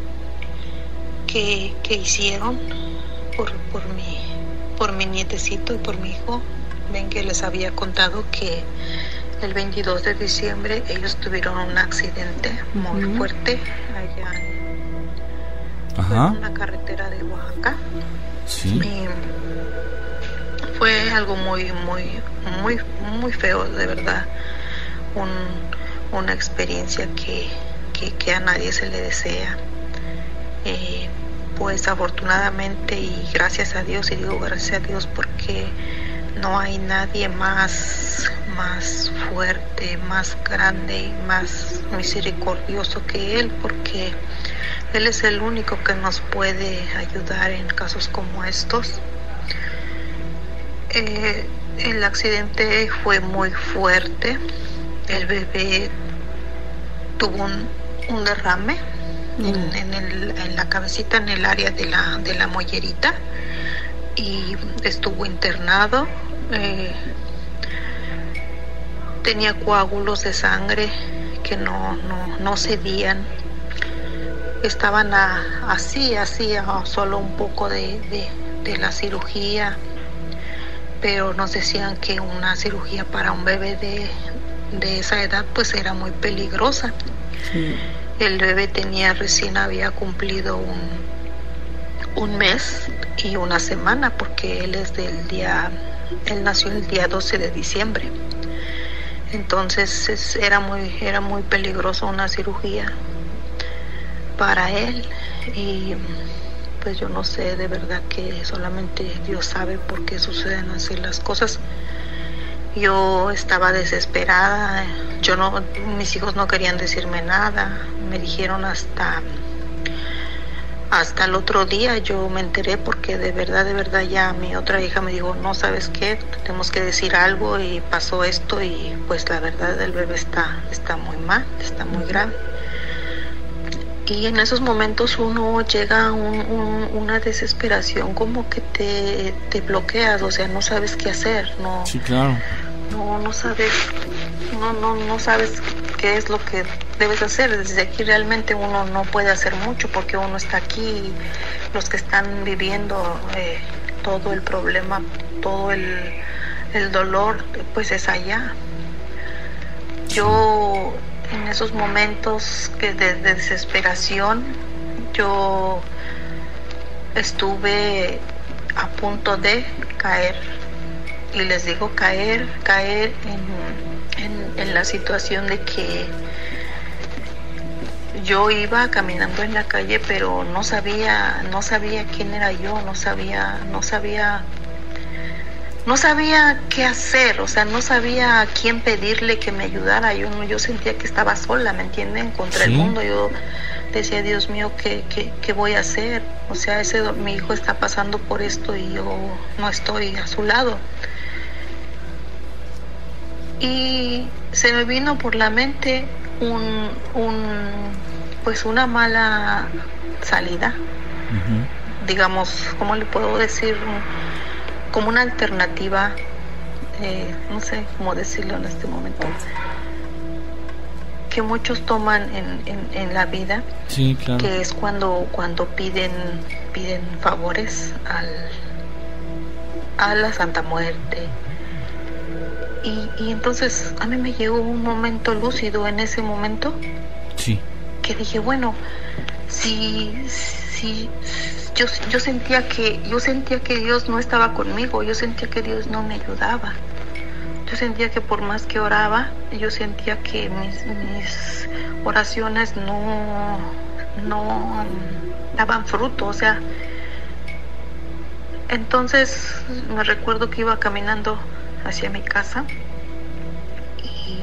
que, que hicieron por, por, mi, por mi nietecito y por mi hijo. Ven que les había contado que el veintidós de diciembre ellos tuvieron un accidente muy uh-huh. fuerte allá en, Ajá. en una carretera de Oaxaca. Sí. Y fue algo muy, muy, muy, muy feo, de verdad. Un, una experiencia que, que, que a nadie se le desea. Eh, pues afortunadamente y gracias a Dios, y digo gracias a Dios porque no hay nadie más, más fuerte, más grande, más misericordioso que Él, porque Él es el único que nos puede ayudar en casos como estos. Eh, el accidente fue muy fuerte. El bebé tuvo un, un derrame mm. en, en, el, en la cabecita, en el área de la, de la mollerita, y estuvo internado. Eh, tenía coágulos de sangre que no, no, no cedían. Estaban a, así, así, a solo un poco de, de, de la cirugía, pero nos decían que una cirugía para un bebé de, de esa edad pues era muy peligrosa. Sí. El bebé tenía recién había cumplido un, un mes y una semana, porque él es del día, él nació el día doce de diciembre. Entonces es, era muy, era muy peligrosa una cirugía para él, y pues yo no sé, de verdad que solamente Dios sabe por qué suceden así las cosas. Yo estaba desesperada, yo no, mis hijos no querían decirme nada, me dijeron hasta hasta el otro día, yo me enteré porque de verdad, de verdad ya mi otra hija me dijo, no, ¿sabes qué? Tenemos que decir algo y pasó esto, y pues la verdad el bebé está, está muy mal, está muy grave. Y en esos momentos uno llega a un, un, una desesperación, como que te, te bloqueas, o sea, no sabes qué hacer, no, sí, claro. no, no sabes, no, no, no sabes qué es lo que debes hacer. Desde aquí realmente uno no puede hacer mucho porque uno está aquí, y los que están viviendo eh, todo el problema, todo el, el dolor, pues es allá. Yo en esos momentos de, de desesperación, yo estuve a punto de caer, y les digo caer, caer en, en, en la situación de que yo iba caminando en la calle, pero no sabía, no sabía quién era yo, no sabía, no sabía, no sabía qué hacer, o sea, no sabía a quién pedirle que me ayudara. Yo, yo sentía que estaba sola, ¿me entienden? Contra ¿Sí? el mundo. Yo decía, Dios mío, ¿qué, qué, qué voy a hacer? O sea, ese, mi hijo está pasando por esto y yo no estoy a su lado. Y se me vino por la mente un, un pues una mala salida, uh-huh. digamos, ¿cómo le puedo decir? Como una alternativa, eh, no sé cómo decirlo en este momento, que muchos toman en, en, en la vida, sí, claro. que es cuando cuando piden piden favores al a la Santa Muerte. Y, y entonces a mí me llegó un momento lúcido en ese momento, sí. que dije, bueno, si, si yo, yo sentía que yo sentía que Dios no estaba conmigo, yo sentía que Dios no me ayudaba, yo sentía que por más que oraba, yo sentía que mis, mis oraciones no, no daban fruto, o sea, entonces me recuerdo que iba caminando hacia mi casa y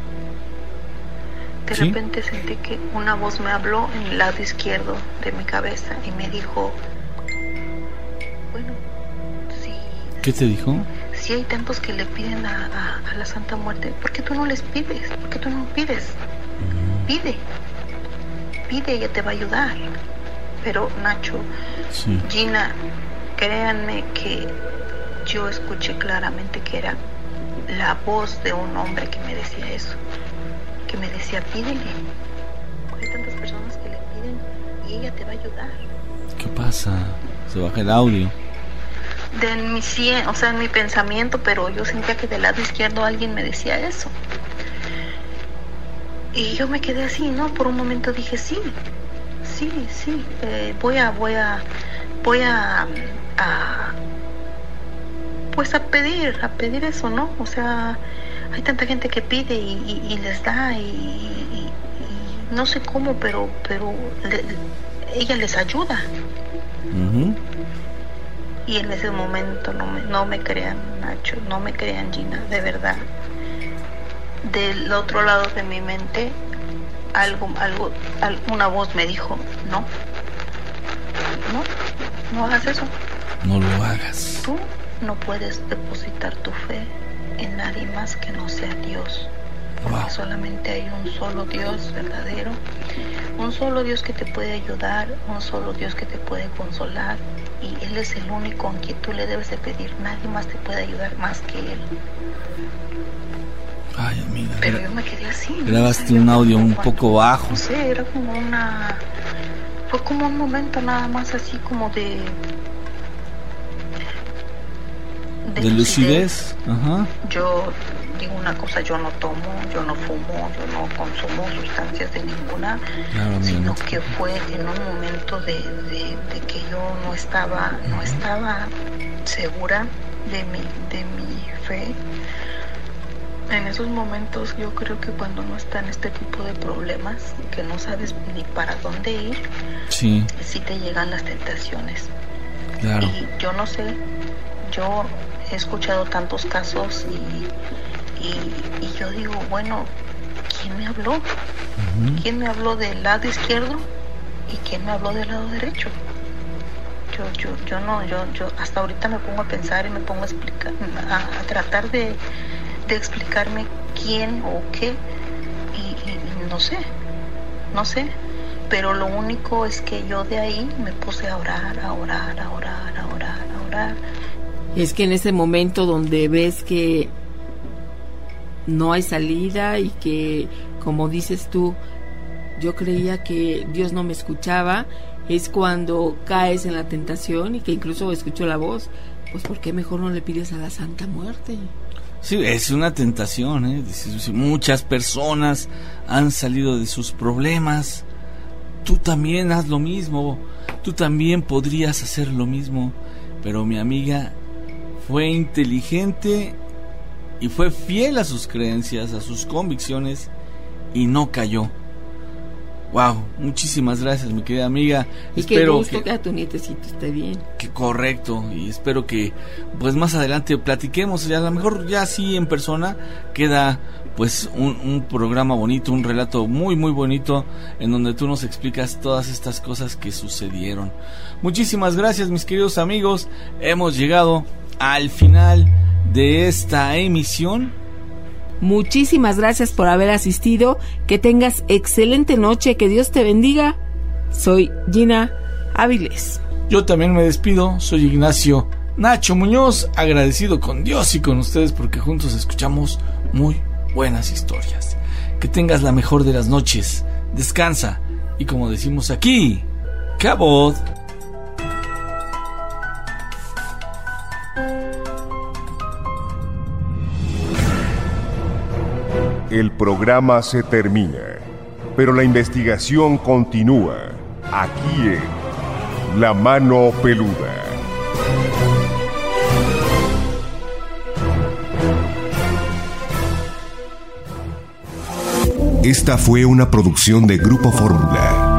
de ¿Sí? repente sentí que una voz me habló en el lado izquierdo de mi cabeza y me dijo, bueno, si... ¿Qué te dijo? Si hay tantos que le piden a, a, a la Santa Muerte, ¿por qué tú no les pides? ¿Por qué tú no pides? Mm. Pide, pide, ella te va a ayudar. Pero Nacho, sí. Gina, créanme que yo escuché claramente que era la voz de un hombre que me decía eso, que me decía, pídele, hay tantas personas que le piden y ella te va a ayudar. ¿Qué pasa? Se baja el audio. De mi cien, o sea, en mi pensamiento, pero yo sentía que del lado izquierdo alguien me decía eso. Y yo me quedé así, ¿no? Por un momento dije, sí, sí, sí, eh, voy a, voy a, voy a, a, pues a pedir, a pedir eso, ¿no? O sea, hay tanta gente que pide y, y, y les da y, y, y no sé cómo, pero, pero le, ella les ayuda. Uh-huh. Y en ese momento no me, no me crean, Nacho, no me crean, Gina, de verdad. Del otro lado de mi mente, algo, algo, una voz me dijo, no, no, no hagas eso. No lo hagas. Tú no puedes depositar tu fe en nadie más que no sea Dios. Porque wow. solamente hay un solo Dios verdadero, un solo Dios que te puede ayudar, un solo Dios que te puede consolar, y Él es el único en quien tú le debes de pedir. Nadie más te puede ayudar más que Él. Ay, amiga. Pero yo me quedé así. Grabaste un audio un poco bajo. No sé, era como una... Fue como un momento nada más así como de... De, de lucidez. Ajá. Yo digo una cosa, yo no tomo, yo no fumo, yo no consumo sustancias de ninguna, claro, sino que fue en un momento de, de, de que yo no estaba, no estaba segura de mi, de mi fe. En esos momentos yo creo que cuando no está en este tipo de problemas, que no sabes ni para dónde ir, sí, sí te llegan las tentaciones. Claro. Y yo no sé, yo he escuchado tantos casos y, y, y yo digo, bueno, ¿quién me habló? Uh-huh. ¿Quién me habló del lado izquierdo y quién me habló del lado derecho? Yo, yo, yo no, yo, yo hasta ahorita me pongo a pensar y me pongo a explicar, a, a tratar de, de explicarme quién o qué y, y, y no sé, no sé. Pero lo único es que yo de ahí me puse a orar, a orar, a orar, a orar, a orar. Es que en ese momento donde ves que no hay salida y que, como dices tú, yo creía que Dios no me escuchaba, es cuando caes en la tentación y que incluso escucho la voz, pues ¿por qué mejor no le pides a la Santa Muerte? Sí, es una tentación, ¿eh? Muchas personas han salido de sus problemas. Tú también haz lo mismo, tú también podrías hacer lo mismo, pero mi amiga fue inteligente y fue fiel a sus creencias, a sus convicciones y no cayó. Wow, muchísimas gracias, mi querida amiga. Y espero qué gusto que, que a tu nietecito esté bien. Que correcto, y espero que pues más adelante platiquemos, ya a lo mejor ya sí en persona queda pues un, un programa bonito, un relato muy muy bonito en donde tú nos explicas todas estas cosas que sucedieron. Muchísimas gracias, mis queridos amigos. Hemos llegado al final de esta emisión. Muchísimas gracias por haber asistido. Que tengas excelente noche. Que Dios te bendiga. Soy Gina Áviles. Yo también me despido. Soy Ignacio Nacho Muñoz. Agradecido con Dios y con ustedes porque juntos escuchamos muy buenas historias. Que tengas la mejor de las noches. Descansa. Y como decimos aquí, ¡cabot! El programa se termina, pero la investigación continúa, aquí en La Mano Peluda. Esta fue una producción de Grupo Fórmula.